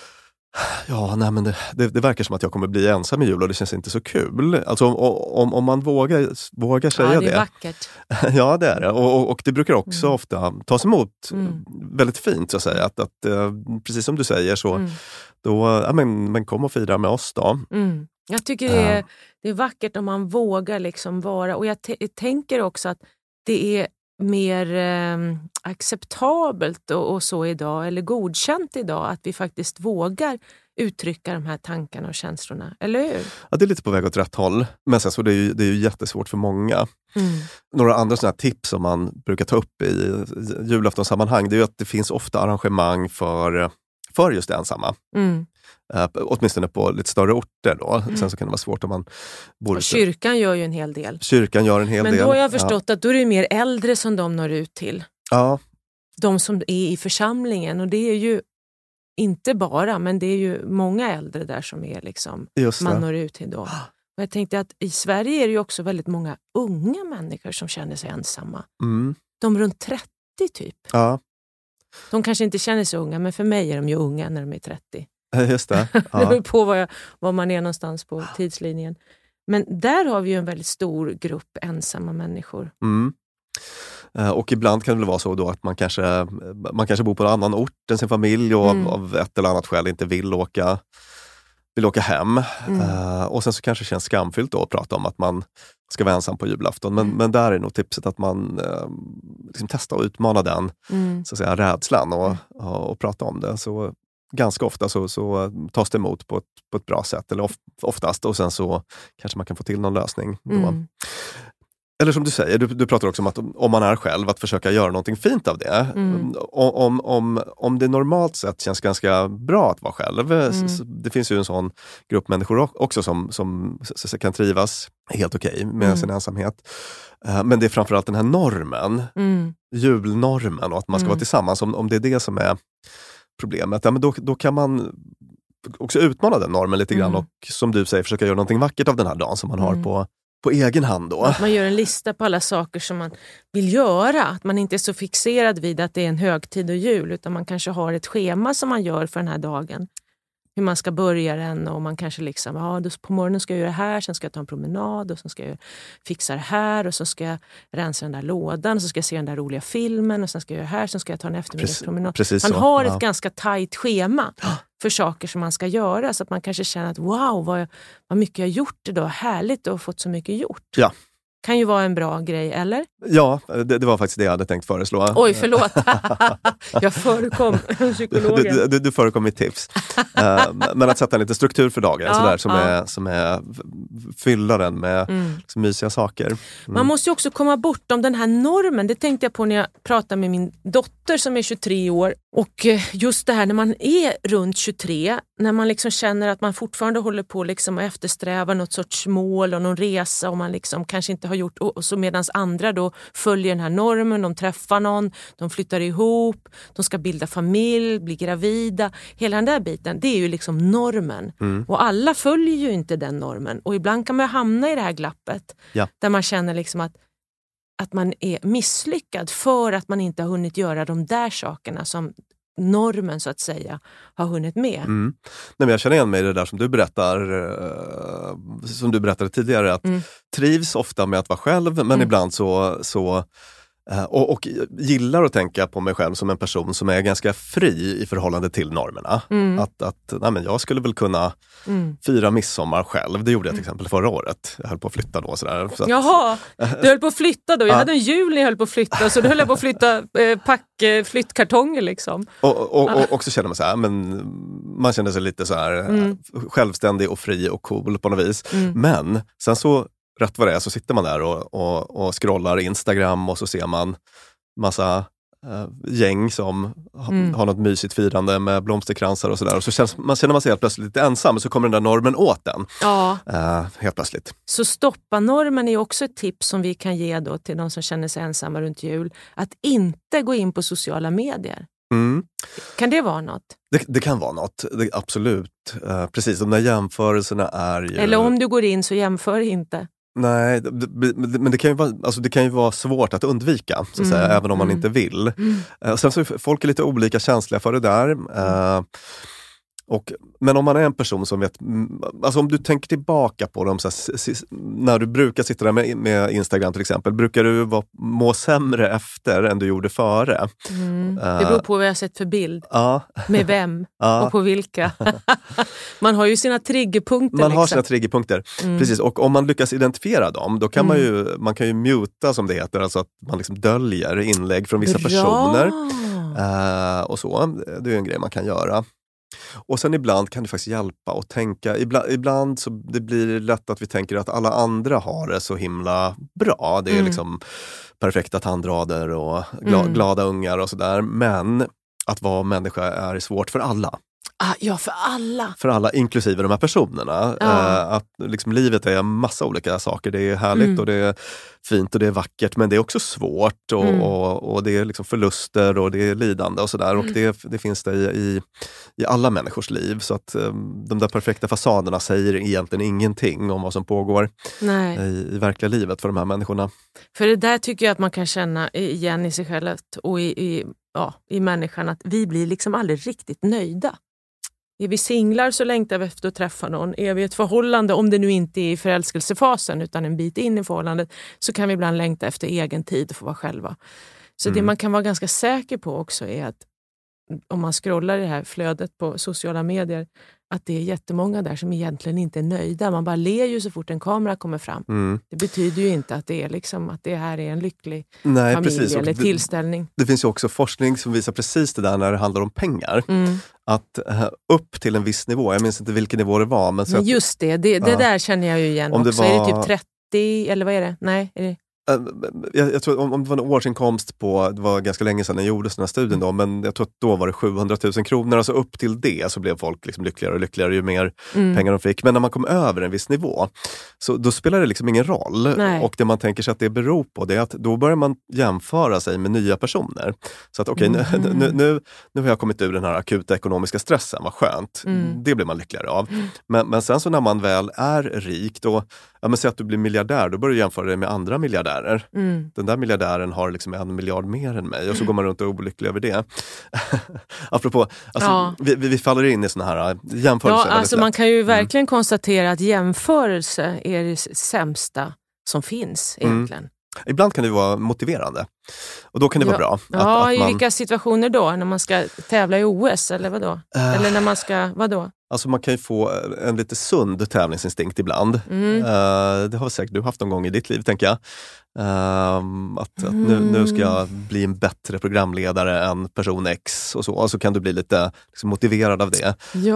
Ja, nej, men det verkar som att jag kommer bli ensam i jul och det känns inte så kul. Alltså om man vågar säga det. Ja, det är vackert. Ja, det är det. Och det brukar också ofta tas emot väldigt fint, så att säga. Att precis som du säger så, då, men kom och fira med oss då. Jag tycker det är vackert om man vågar liksom vara, och jag tänker också att det är mer acceptabelt och så idag, eller godkänt idag, att vi faktiskt vågar uttrycka de här tankarna och känslorna, eller hur? Ja, det är lite på väg åt rätt håll, men sen så det är ju jättesvårt för många. Några andra sådana här tips som man brukar ta upp i julaftonssammanhang, det är ju att det finns ofta arrangemang för för just ensamma. Åtminstone på lite större orter då. Sen så kan det vara svårt om man bor ute. Kyrkan gör ju en hel del. Kyrkan gör en hel del. Men då har jag förstått att då är det mer äldre som de når ut till. Ja. De som är i församlingen, och det är ju inte bara, men det är ju många äldre där som är liksom, man når ut till då. Och jag tänkte att i Sverige är det ju också väldigt många unga människor som känner sig ensamma. De runt 30 typ. Ja. De kanske inte känner sig unga, men för mig är de ju unga när de är 30. Just det. Det beror på var man är någonstans på tidslinjen. Men där har vi ju en väldigt stor grupp ensamma människor. Och ibland kan det vara så då att man kanske bor på en annan ort än sin familj och av ett eller annat skäl inte vill åka hem. Och sen så kanske det känns skamfyllt då att prata om att man ska vara ensam på julafton. Men där är nog tipset att man liksom testar och utmana den så att säga, rädslan och prata om det. Så ganska ofta så tas det emot på ett bra sätt, eller oftast, och sen så kanske man kan få till någon lösning då. Eller som du säger, du pratar också om att om man är själv, att försöka göra någonting fint av det. Om det normalt sett känns ganska bra att vara själv. Det finns ju en sån grupp människor också som kan trivas helt okej med sin ensamhet. Men det är framförallt den här normen, julnormen, och att man ska vara tillsammans. Om det är det som är problemet, ja, men då kan man också utmana den normen lite grann och som du säger, försöka göra någonting vackert av den här dagen som man har på egen hand då. Att man gör en lista på alla saker som man vill göra. Att man inte är så fixerad vid att det är en högtid och jul, utan man kanske har ett schema som man gör för den här dagen. Hur man ska börja den, och man kanske liksom, på morgonen ska jag göra det här, sen ska jag ta en promenad och sen ska jag fixa det här och så ska jag rensa den där lådan och så ska jag se den där roliga filmen och sen ska jag göra det här, sen ska jag ta en eftermiddagspromenad. Man har ett ganska tajt schema för saker som man ska göra, så att man kanske känner att wow, vad mycket jag har gjort idag, härligt och fått så mycket gjort. Ja. Kan ju vara en bra grej, eller? Ja, det var faktiskt det jag hade tänkt föreslå. Oj, förlåt. Jag förekom psykologen. Du förekom mitt tips. Men att sätta en liten struktur för dagen som är fylla den med mysiga saker. Man måste ju också komma bortom den här normen. Det tänkte jag på när jag pratade med min dotter som är 23 år. Och just det här när man är runt 23, när man liksom känner att man fortfarande håller på liksom att eftersträva något sorts mål och någon resa, och man liksom kanske inte har gjort, och så medans andra då följer den här normen, de träffar någon, de flyttar ihop, de ska bilda familj, bli gravida, hela den där biten, det är ju liksom normen. Och alla följer ju inte den normen, och ibland kan man hamna i det här glappet där man känner liksom att man är misslyckad för att man inte har hunnit göra de där sakerna som normen så att säga har hunnit med. Nej, men jag känner igen mig i det där som du berättade tidigare, att trivs ofta med att vara själv, men ibland så och gillar att tänka på mig själv som en person som är ganska fri i förhållande till normerna. Men jag skulle väl kunna fira midsommar själv. Det gjorde jag till exempel förra året. Jag höll på att flytta då. Så Jaha, du höll på att flytta då? Jag hade en jul när jag höll på att flytta, så du höll på att flytta flyttkartonger liksom. Och så känner man så här, men man känner sig lite så här självständig och fri och cool på något vis. Men sen så rätt vad det är så sitter man där och scrollar Instagram, och så ser man massa gäng som har något mysigt firande med blomsterkransar och sådär. Och så känner man sig helt plötsligt lite ensam, och så kommer den där normen åt den. Helt plötsligt. Så stoppa normen är också ett tips som vi kan ge då till de som känner sig ensamma runt jul. Att inte gå in på sociala medier. Kan det vara något? Det kan vara något, absolut. Precis, de där jämförelserna är ju... Eller om du går in så jämför inte. Nej, men det kan ju vara svårt att undvika, så att säga, även om man inte vill. Sen så är folk lite olika känsliga för det där. Men om man är en person som vet, alltså om du tänker tillbaka på dem, så här, när du brukar sitta där med Instagram till exempel, brukar du må sämre efter än du gjorde före? Det beror på vad jag har sett för bild. Med vem och på vilka. Man har ju sina triggerpunkter. Man har sina triggerpunkter, precis. Och om man lyckas identifiera dem, då kan man kan ju muta, som det heter, alltså att man liksom döljer inlägg från vissa personer. Och så, det är ju en grej man kan göra. Och sen ibland kan det faktiskt hjälpa att tänka, ibland så det blir lätt att vi tänker att alla andra har det så himla bra. Det är liksom perfekta tandrader och glada ungar och sådär. Men att vara människa är svårt för alla. Ja, för alla. För alla, inklusive de här personerna. Att liksom, livet är en massa olika saker. Det är härligt och det är fint och det är vackert, men det är också svårt och det är liksom förluster och det är lidande och sådär. Och det finns det i alla människors liv. Så att de där perfekta fasaderna säger egentligen ingenting om vad som pågår i verkliga livet för de här människorna. För det där tycker jag att man kan känna igen i sig själv och i människan, att vi blir liksom aldrig riktigt nöjda. Är vi singlar så längtar vi efter att träffa någon. Är vi i ett förhållande, om det nu inte är i förälskelsefasen utan en bit in i förhållandet, så kan vi ibland längta efter egen tid och få vara själva. Så det man kan vara ganska säker på också är att om man scrollar det här flödet på sociala medier, att det är jättemånga där som egentligen inte är nöjda. Man bara ler ju så fort en kamera kommer fram. Det betyder ju inte att det är liksom, att det här är en lycklig familj precis. Eller tillställning. Det finns ju också forskning som visar precis det där när det handlar om pengar. Att upp till en viss nivå, jag minns inte vilken nivå det var. Men just det där känner jag ju igen om också. Är det typ 30 eller vad är det? Nej, är det... Jag tror om det var en årsinkomst på, det var ganska länge sedan jag gjorde den här studien då, men jag tror att då var det 700 000 kronor, alltså upp till det så blev folk liksom lyckligare och lyckligare ju mer pengar de fick. Men när man kom över en viss nivå så då spelar det liksom ingen roll. Och det man tänker sig att det beror på, det är att då börjar man jämföra sig med nya personer. Så att nu har jag kommit ur den här akuta ekonomiska stressen, vad skönt. Det blir man lyckligare av. Men sen så när man väl är rik då, säg att du blir miljardär, då börjar du jämföra dig med andra miljardärer. Den där miljardären har liksom 1 miljard mer än mig och så går man runt och är olycklig över det. Apropå, alltså, vi faller in i såna här jämförelser. Ja, alltså man kan ju verkligen konstatera att jämförelse är det sämsta som finns egentligen. Ibland kan det vara motiverande. Och då kan det vara bra. Att i man... vilka situationer då? När man ska tävla i OS eller vadå? Eller när man ska, vadå? Alltså man kan ju få en lite sund tävlingsinstinkt ibland. Det har säkert du haft någon gång i ditt liv, tänker jag. Att nu ska jag bli en bättre programledare än person X och så kan du bli lite liksom, motiverad av det.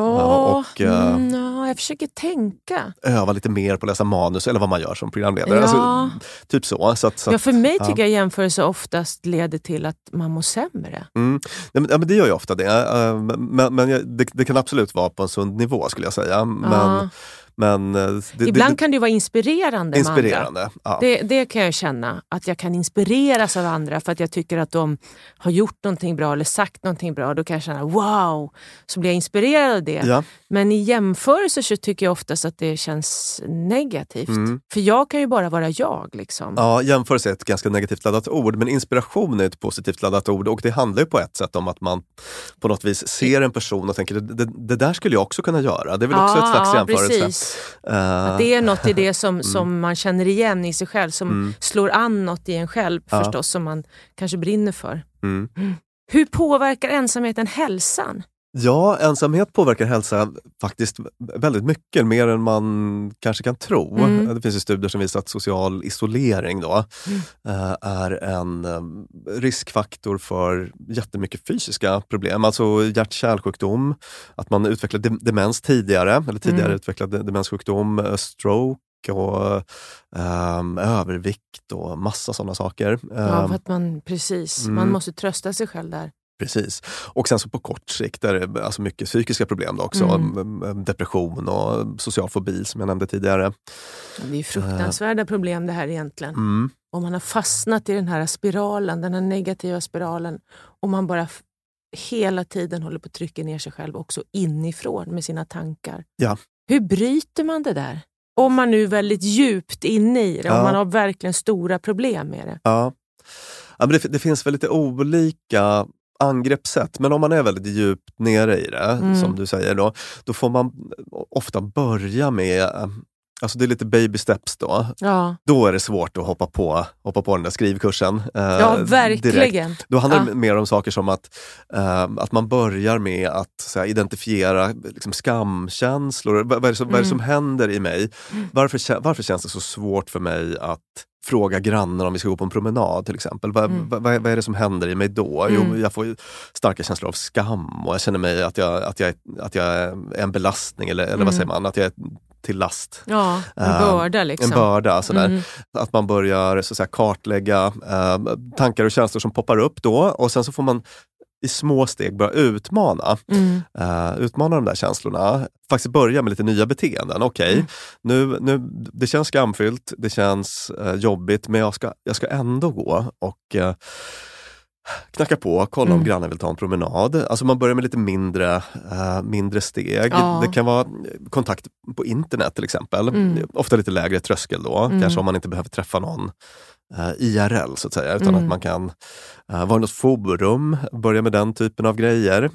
Jag försöker tänka. Öva lite mer på att läsa manus eller vad man gör som programledare. Alltså, typ så. För mig tycker jag jämförelse oftast leder till att man mår sämre. Men det gör ju ofta det. Men det kan absolut vara på en sund nivå, skulle jag säga. Men ibland kan det vara inspirerande med andra. Ja. Det kan jag känna, att jag kan inspireras av andra för att jag tycker att de har gjort någonting bra eller sagt någonting bra. Då kan jag känna, wow, så blir jag inspirerad av det. Ja. Men i jämförelse så tycker jag oftast att det känns negativt. För jag kan ju bara vara jag liksom. Ja, jämförelse är ett ganska negativt laddat ord, men inspiration är ett positivt laddat ord, och det handlar ju på ett sätt om att man på något vis ser en person och tänker, det där skulle jag också kunna göra. Det är väl också ett slags jämförelse. Precis. Att det är något i det som man känner igen i sig själv, som slår an något i en själv förstås, som man kanske brinner för. Hur påverkar ensamheten hälsan? Ja, ensamhet påverkar hälsa faktiskt väldigt mycket, mer än man kanske kan tro. Det finns ju studier som visar att social isolering då är en riskfaktor för jättemycket fysiska problem. Alltså hjärt-kärlsjukdom, att man utvecklar demens tidigare, eller tidigare utvecklade demenssjukdom, stroke och övervikt och massa sådana saker. Ja, för att man måste trösta sig själv där. Precis. Och sen så på kort sikt är det alltså mycket psykiska problem då också. Depression och social fobi som jag nämnde tidigare. Det är fruktansvärda problem det här egentligen. Om man har fastnat i den här spiralen, den här negativa spiralen, och man bara hela tiden håller på att trycka ner sig själv också inifrån med sina tankar. Ja. Hur bryter man det där? Om man nu är väldigt djupt inne i det, om man har verkligen stora problem med det. Ja, men det finns väl lite olika angreppssätt, men om man är väldigt djupt nere i det, som du säger då får man ofta börja med, alltså det är lite baby steps då. Ja. Då är det svårt att hoppa på den där skrivkursen. Ja, verkligen. Direkt. Då handlar det mer om saker som att man börjar med att så här, identifiera liksom, skamkänslor. Vad är det som händer i mig? Varför känns det så svårt för mig att fråga grannen om vi ska gå på en promenad till exempel? Vad är det som händer i mig då? Jo, jag får starka känslor av skam, och jag känner mig att jag är en belastning, eller vad säger man? Att jag är till last. Ja, en börda liksom. En börda, sådär. Att man börjar så att säga, kartlägga tankar och känslor som poppar upp då, och sen så får man i små steg börja utmana de där känslorna. Faktiskt börja med lite nya beteenden. Okej, nu det känns skamfyllt, det känns jobbigt, men jag ska ändå gå och knacka på, kolla om grannen vill ta en promenad. Alltså man börjar med lite mindre steg. Ja. Det kan vara kontakt på internet till exempel. Ofta lite lägre tröskel då. Kanske om man inte behöver träffa någon IRL så att säga. Utan att man kan vara i något forum, börja med den typen av grejer.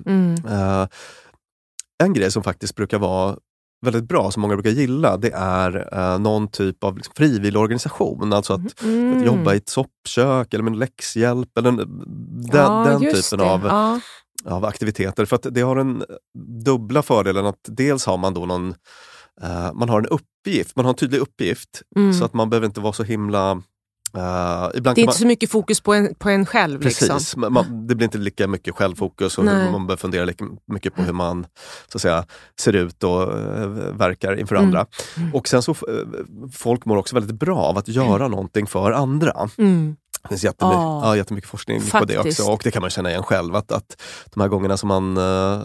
En grej som faktiskt brukar vara väldigt bra, som många brukar gilla, det är någon typ av liksom frivillig organisation. Alltså att jobba i ett soppkök eller med läxhjälp eller den typen av aktiviteter. För att det har en dubbla fördelen att dels har man då man har en uppgift, man har en tydlig uppgift så att man behöver inte vara så himla ibland det är inte så mycket fokus på en själv. Precis, liksom. Det blir inte lika mycket självfokus och man behöver fundera lika mycket på hur man så att säga ser ut och verkar inför andra. Och sen så folk mår också väldigt bra av att göra någonting för andra. Det finns jättemycket forskning på det också, och det kan man känna igen själv att de här gångerna som man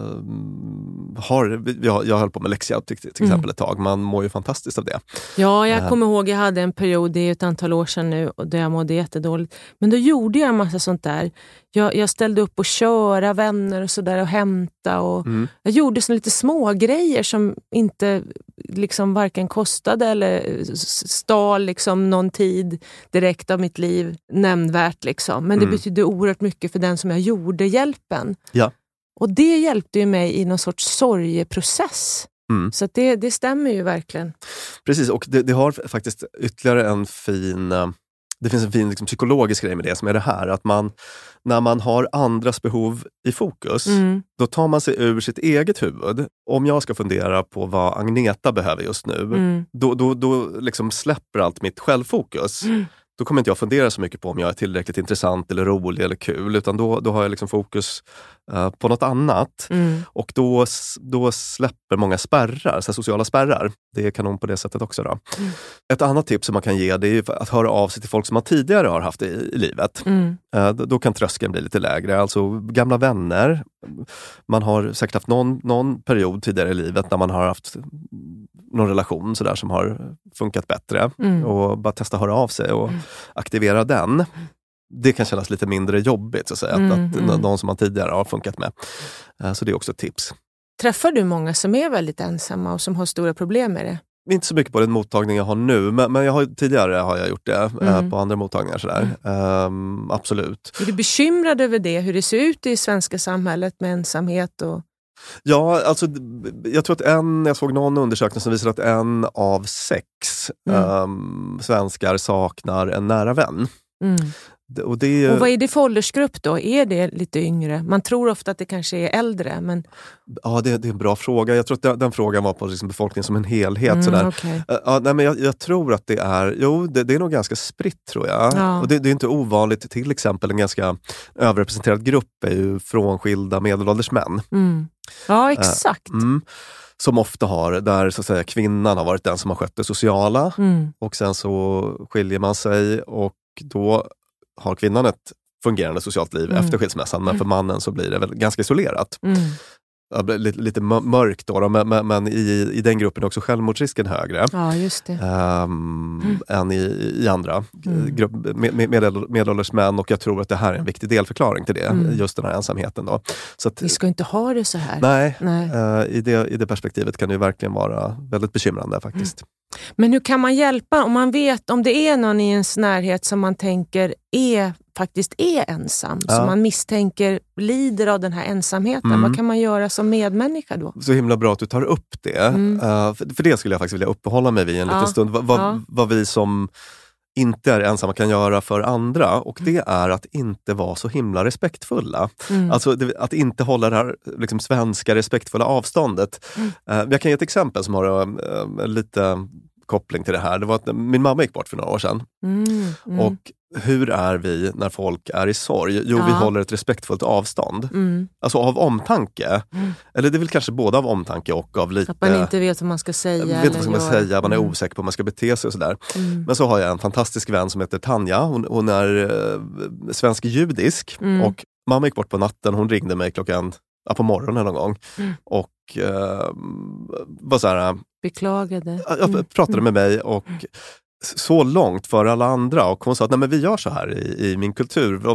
jag höll på med läxhjälp till exempel ett tag, man mår ju fantastiskt av det. Ja, jag kommer ihåg, jag hade en period, det är ett antal år sedan nu, där jag mådde jättedåligt, men då gjorde jag en massa sånt där. Jag ställde upp och köra vänner och sådär och hämta och jag gjorde så lite små grejer som inte liksom varken kostade eller stal liksom någon tid direkt av mitt liv nämnvärt liksom. Men det betydde oerhört mycket för den som jag gjorde hjälpen. Ja. Och det hjälpte ju mig i någon sorts sorgeprocess. Så att det stämmer ju verkligen. Precis, och det har faktiskt ytterligare en fin... Det finns en fin liksom, psykologisk grej med det som är det här. Att när man har andras behov i fokus, då tar man sig ur sitt eget huvud. Om jag ska fundera på vad Agneta behöver just nu, då liksom släpper allt mitt självfokus. Då kommer inte jag fundera så mycket på om jag är tillräckligt intressant eller rolig eller kul, utan då har jag liksom fokus på något annat. Och då släpper många spärrar, så sociala spärrar. Det är kanon på det sättet också då. Ett annat tips som man kan ge, det är att höra av sig till folk som man tidigare har haft i livet. Då kan tröskeln bli lite lägre. Alltså gamla vänner. Man har säkert haft någon period tidigare i livet när man har haft någon relation så där som har funkat bättre. Och bara testa höra av sig och aktivera den. Det kan kännas lite mindre jobbigt så att säga, att någon som man tidigare har funkat med. Så det är också ett tips. Träffar du många som är väldigt ensamma och som har stora problem med det? Inte så mycket på den mottagning jag har nu, men tidigare har jag gjort det på andra mottagningar sådär. Absolut. Är du bekymrad över det? Hur det ser ut i svenska samhället med ensamhet och... Ja, alltså jag tror att jag såg någon undersökning som visar att 1 av 6 svenskar saknar en nära vän. Och vad är det för åldersgrupp då? Är det lite yngre? Man tror ofta att det kanske är äldre. Men... Ja, det är en bra fråga. Jag tror att den frågan var på liksom befolkningen som en helhet. Sådär. Okay. Nej, men jag tror att det är... det är nog ganska spritt tror jag. Ja. Och det är inte ovanligt. Till exempel en ganska överrepresenterad grupp är ju frånskilda medelålders män. Ja, exakt. Som ofta där så att säga kvinnan har varit den som har skött det sociala. Och sen så skiljer man sig och då har kvinnan ett fungerande socialt liv efter skilsmässan, men för mannen så blir det väl ganska isolerat. Lite mörkt då, men i den gruppen är också självmordsrisken högre. Ja, just det. Än i andra medelålders män, och jag tror att det här är en viktig delförklaring till det, just den här ensamheten då. Så att, vi ska inte ha det så här. Nej. I det perspektivet kan det ju verkligen vara väldigt bekymrande faktiskt. Men hur kan man hjälpa om man vet om det är någon i ens närhet som man tänker faktiskt är ensam, som man misstänker lider av den här ensamheten? Vad kan man göra som medmänniska då? Så himla bra att du tar upp det. För det skulle jag faktiskt vilja uppehålla mig vid en liten stund. Vad vi som inte är ensamma kan göra för andra, och det är att inte vara så himla respektfulla. Alltså att inte hålla det här liksom svenska respektfulla avståndet. Jag kan ge ett exempel som har lite koppling till det här. Det var att min mamma gick bort för några år sedan. Och hur är vi när folk är i sorg? Jo, vi håller ett respektfullt avstånd. Alltså av omtanke. Eller det är väl kanske både av omtanke och av lite... Att man inte vet vad man ska säga. Man är osäker på hur man ska bete sig och sådär. Men så har jag en fantastisk vän som heter Tanja. Hon är svensk-judisk. Och mamma gick bort på natten, hon ringde mig på morgonen någon gång och var så här... Beklagade. Jag pratade med mig och så långt för alla andra, och hon sa att nej, men vi gör så här i min kultur.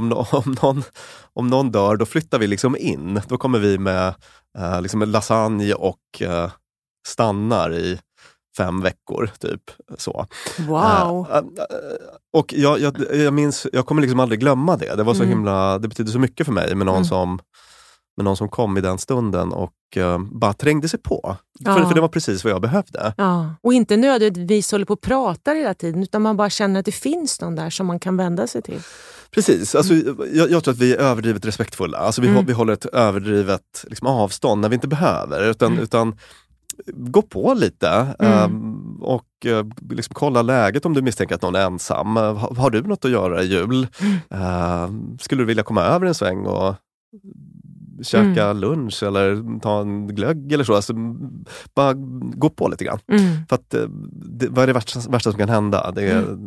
Om någon dör, då flyttar vi liksom in. Då kommer vi med liksom en lasagne och stannar i 5 veckor typ så. Wow. Och jag minns, jag kommer liksom aldrig glömma det. Det var så himla, det betydde så mycket för mig med någon som kom i den stunden och bara trängde sig på. För det var precis vad jag behövde. Ja. Och inte nödvändigtvis håller på och pratar hela tiden, utan man bara känner att det finns någon där som man kan vända sig till. Precis, alltså, jag tror att vi är överdrivet respektfulla. Alltså, vi håller ett överdrivet liksom, avstånd när vi inte behöver. Utan gå på lite och liksom, kolla läget om du misstänker att någon är ensam. Har du något att göra i jul? Skulle du vilja komma över en sväng och käka lunch eller ta en glögg eller så? Alltså, bara gå på lite grann. För att vad är det värsta som kan hända? Det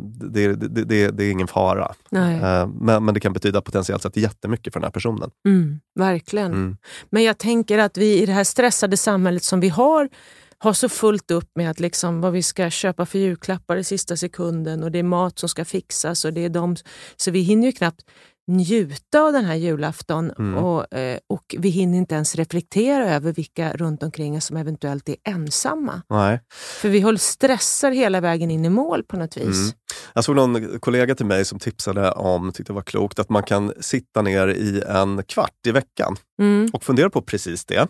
är ingen fara. Men det kan betyda potentiellt sett jättemycket för den här personen. Verkligen. Men jag tänker att vi i det här stressade samhället som vi har så fullt upp med att liksom vad vi ska köpa för julklappar i sista sekunden, och det är mat som ska fixas och det är så vi hinner ju knappt njuta av den här julafton och vi hinner inte ens reflektera över vilka runt omkring oss som eventuellt är ensamma. Nej. För vi stressar hela vägen in i mål på något vis. Jag såg någon kollega till mig som tipsade om, tyckte det var klokt, att man kan sitta ner i en kvart i veckan och fundera på precis det.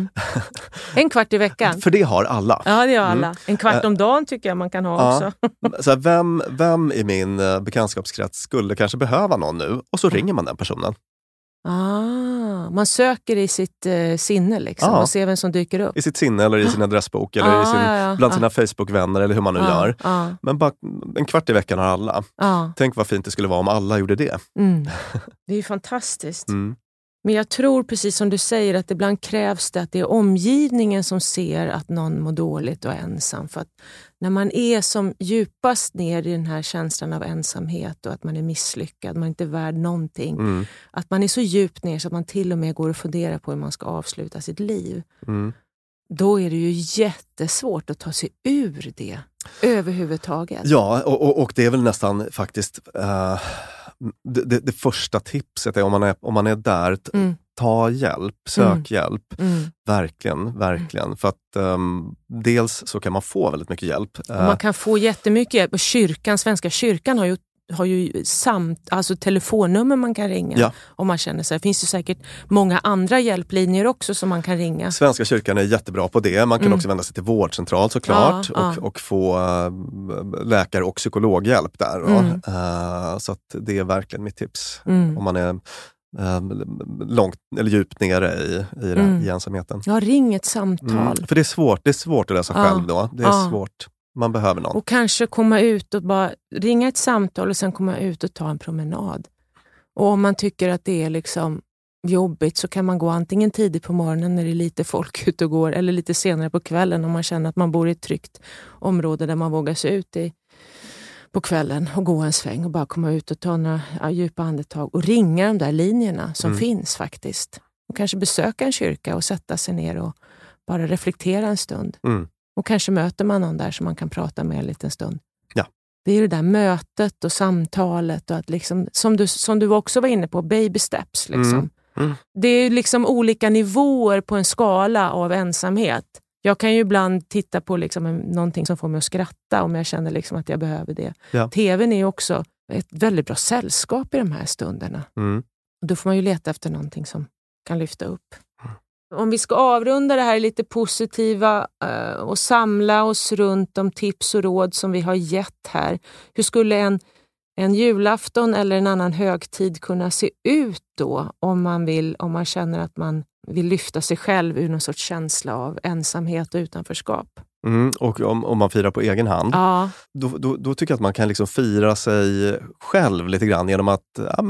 En kvart i veckan? För det har alla. Ja, det har alla. En kvart om dagen tycker jag man kan ha också. Så här, vem i min bekantskapskrets skulle kanske behöva någon nu? Och så ringer man den personen. Man söker i sitt sinne liksom och ser vem som dyker upp. I sitt sinne eller i sin adressbok eller bland sina Facebook-vänner eller hur man nu gör. Men bara en kvart i veckan har alla. Tänk vad fint det skulle vara om alla gjorde det. Det är ju fantastiskt. Men jag tror precis som du säger att ibland krävs det att det är omgivningen som ser att någon mår dåligt och är ensam. För att när man är som djupast ner i den här känslan av ensamhet och att man är misslyckad, man är inte värd någonting. Att man är så djupt ner så att man till och med går och funderar på hur man ska avsluta sitt liv. Då är det ju jättesvårt att ta sig ur det överhuvudtaget. Ja, och det är väl nästan faktiskt... Det första tipset är om man är där, ta hjälp, sök hjälp. Verkligen. För att dels så kan man få väldigt mycket hjälp. Och man kan få jättemycket hjälp. Och Svenska kyrkan har ju alltså telefonnummer man kan ringa om man känner sig. Det finns ju säkert många andra hjälplinjer också som man kan ringa. Svenska kyrkan är jättebra på det. Man kan också vända sig till vårdcentral såklart och få läkare och psykologhjälp där. Så att det är verkligen mitt tips om man är långt eller djupt nere i ensamheten. Ja, ring ett samtal. För det är svårt att läsa själv då. Det är svårt. Man behöver någon. Och kanske komma ut och bara ringa ett samtal och sen komma ut och ta en promenad. Och om man tycker att det är liksom jobbigt så kan man gå antingen tidigt på morgonen när det är lite folk ute och går, eller lite senare på kvällen om man känner att man bor i ett tryggt område där man vågar sig ut på kvällen och gå en sväng och bara komma ut och ta några djupa andetag och ringa de där linjerna som finns faktiskt. Och kanske besöka en kyrka och sätta sig ner och bara reflektera en stund. Och kanske möter man någon där som man kan prata med en liten stund. Ja. Det är det där mötet och samtalet och att liksom, som du också var inne på, baby steps liksom. Det är liksom olika nivåer på en skala av ensamhet. Jag kan ju ibland titta på liksom någonting som får mig att skratta om jag känner liksom att jag behöver det. Ja. TVn är ju också ett väldigt bra sällskap i de här stunderna. Och då får man ju leta efter någonting som kan lyfta upp. Om vi ska avrunda det här lite positiva och samla oss runt de tips och råd som vi har gett här. Hur skulle en julafton eller en annan högtid kunna se ut då om man känner att man vill lyfta sig själv ur någon sorts känsla av ensamhet och utanförskap? Och om man firar på egen hand, då tycker jag att man kan liksom fira sig själv lite grann genom att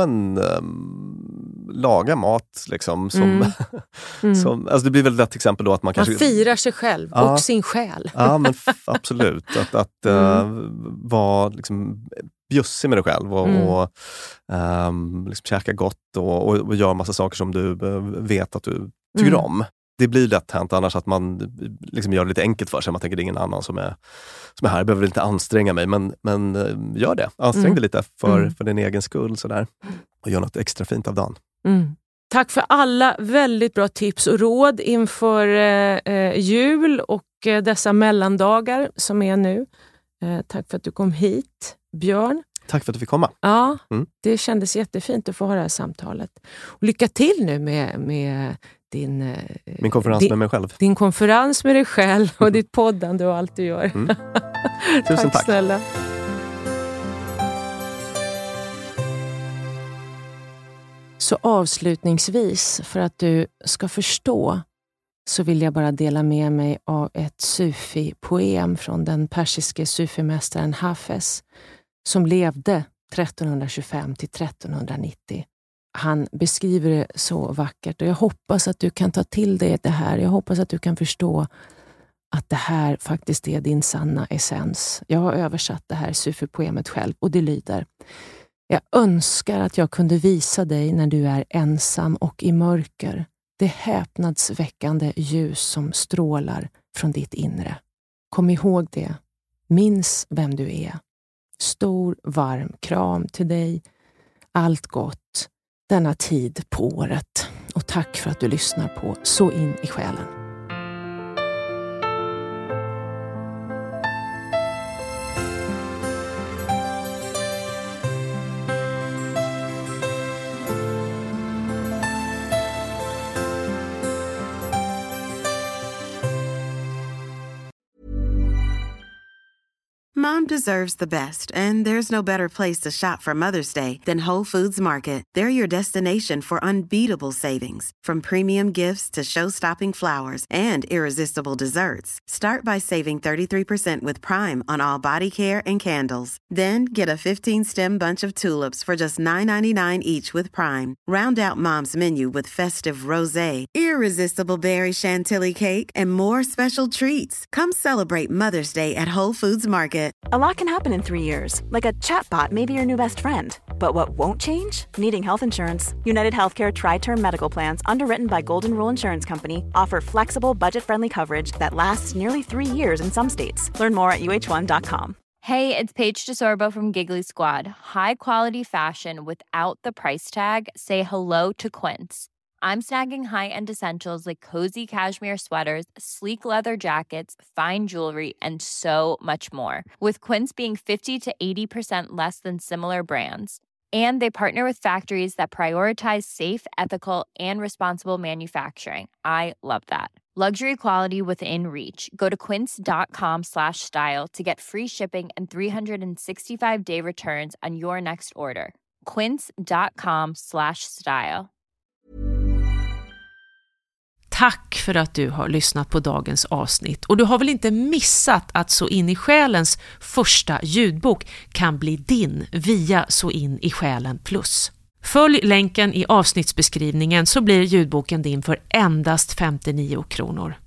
laga mat liksom, som alltså det blir väl ett exempel då att man kanske firar sig själv och sin själ. Ja, men absolut att vara liksom bjussig med dig själv och liksom käka gott och gör massa saker som du vet att du tycker om. Det blir lätt hänt annars att man liksom gör det lite enkelt för sig. Man tänker det är ingen annan som är här. Jag behöver inte anstränga mig, men gör det. Ansträng dig lite för din egen skull sådär. Och gör något extra fint av dagen. Tack för alla väldigt bra tips och råd inför jul och dessa mellandagar som är nu. Tack för att du kom hit, Björn. Tack för att du fick komma. Ja, det kändes jättefint att få ha det här samtalet. Och lycka till nu med min konferens med mig själv. Din konferens med dig själv och ditt poddande och allt du gör. Tusen tack. Snälla. Så avslutningsvis, för att du ska förstå, så vill jag bara dela med mig av ett sufi-poem från den persiske sufimästaren Hafez som levde 1325 till 1390. Han beskriver det så vackert och jag hoppas att du kan ta till dig det här. Jag hoppas att du kan förstå att det här faktiskt är din sanna essens. Jag har översatt det här sufi-poemet själv och det lyder: jag önskar att jag kunde visa dig när du är ensam och i mörker det häpnadsväckande ljus som strålar från ditt inre. Kom ihåg det. Minns vem du är. Stor varm kram till dig. Allt gott denna tid på året. Och tack för att du lyssnar på Så in i själen. Mom deserves the best, and there's no better place to shop for Mother's Day than Whole Foods Market. They're your destination for unbeatable savings, from premium gifts to show-stopping flowers and irresistible desserts. Start by saving 33% with Prime on all body care and candles. Then get a 15-stem bunch of tulips for just $9.99 each with Prime. Round out Mom's menu with festive rosé, irresistible berry chantilly cake, and more special treats. Come celebrate Mother's Day at Whole Foods Market. A lot can happen in 3 years, like a chatbot may be your new best friend. But what won't change? Needing health insurance. United Healthcare Tri-Term Medical Plans, underwritten by Golden Rule Insurance Company, offer flexible, budget-friendly coverage that lasts nearly 3 years in some states. Learn more at uh1.com. Hey, it's Paige DeSorbo from Giggly Squad. High quality fashion without the price tag. Say hello to Quince. I'm snagging high-end essentials like cozy cashmere sweaters, sleek leather jackets, fine jewelry, and so much more. With Quince being 50 to 80% less than similar brands. And they partner with factories that prioritize safe, ethical, and responsible manufacturing. I love that. Luxury quality within reach. Go to quince.com/style to get free shipping and 365-day returns on your next order. quince.com/style. Tack för att du har lyssnat på dagens avsnitt. Och du har väl inte missat att Så in i själens första ljudbok kan bli din via Så in i själen plus. Följ länken i avsnittsbeskrivningen så blir ljudboken din för endast 59 kronor.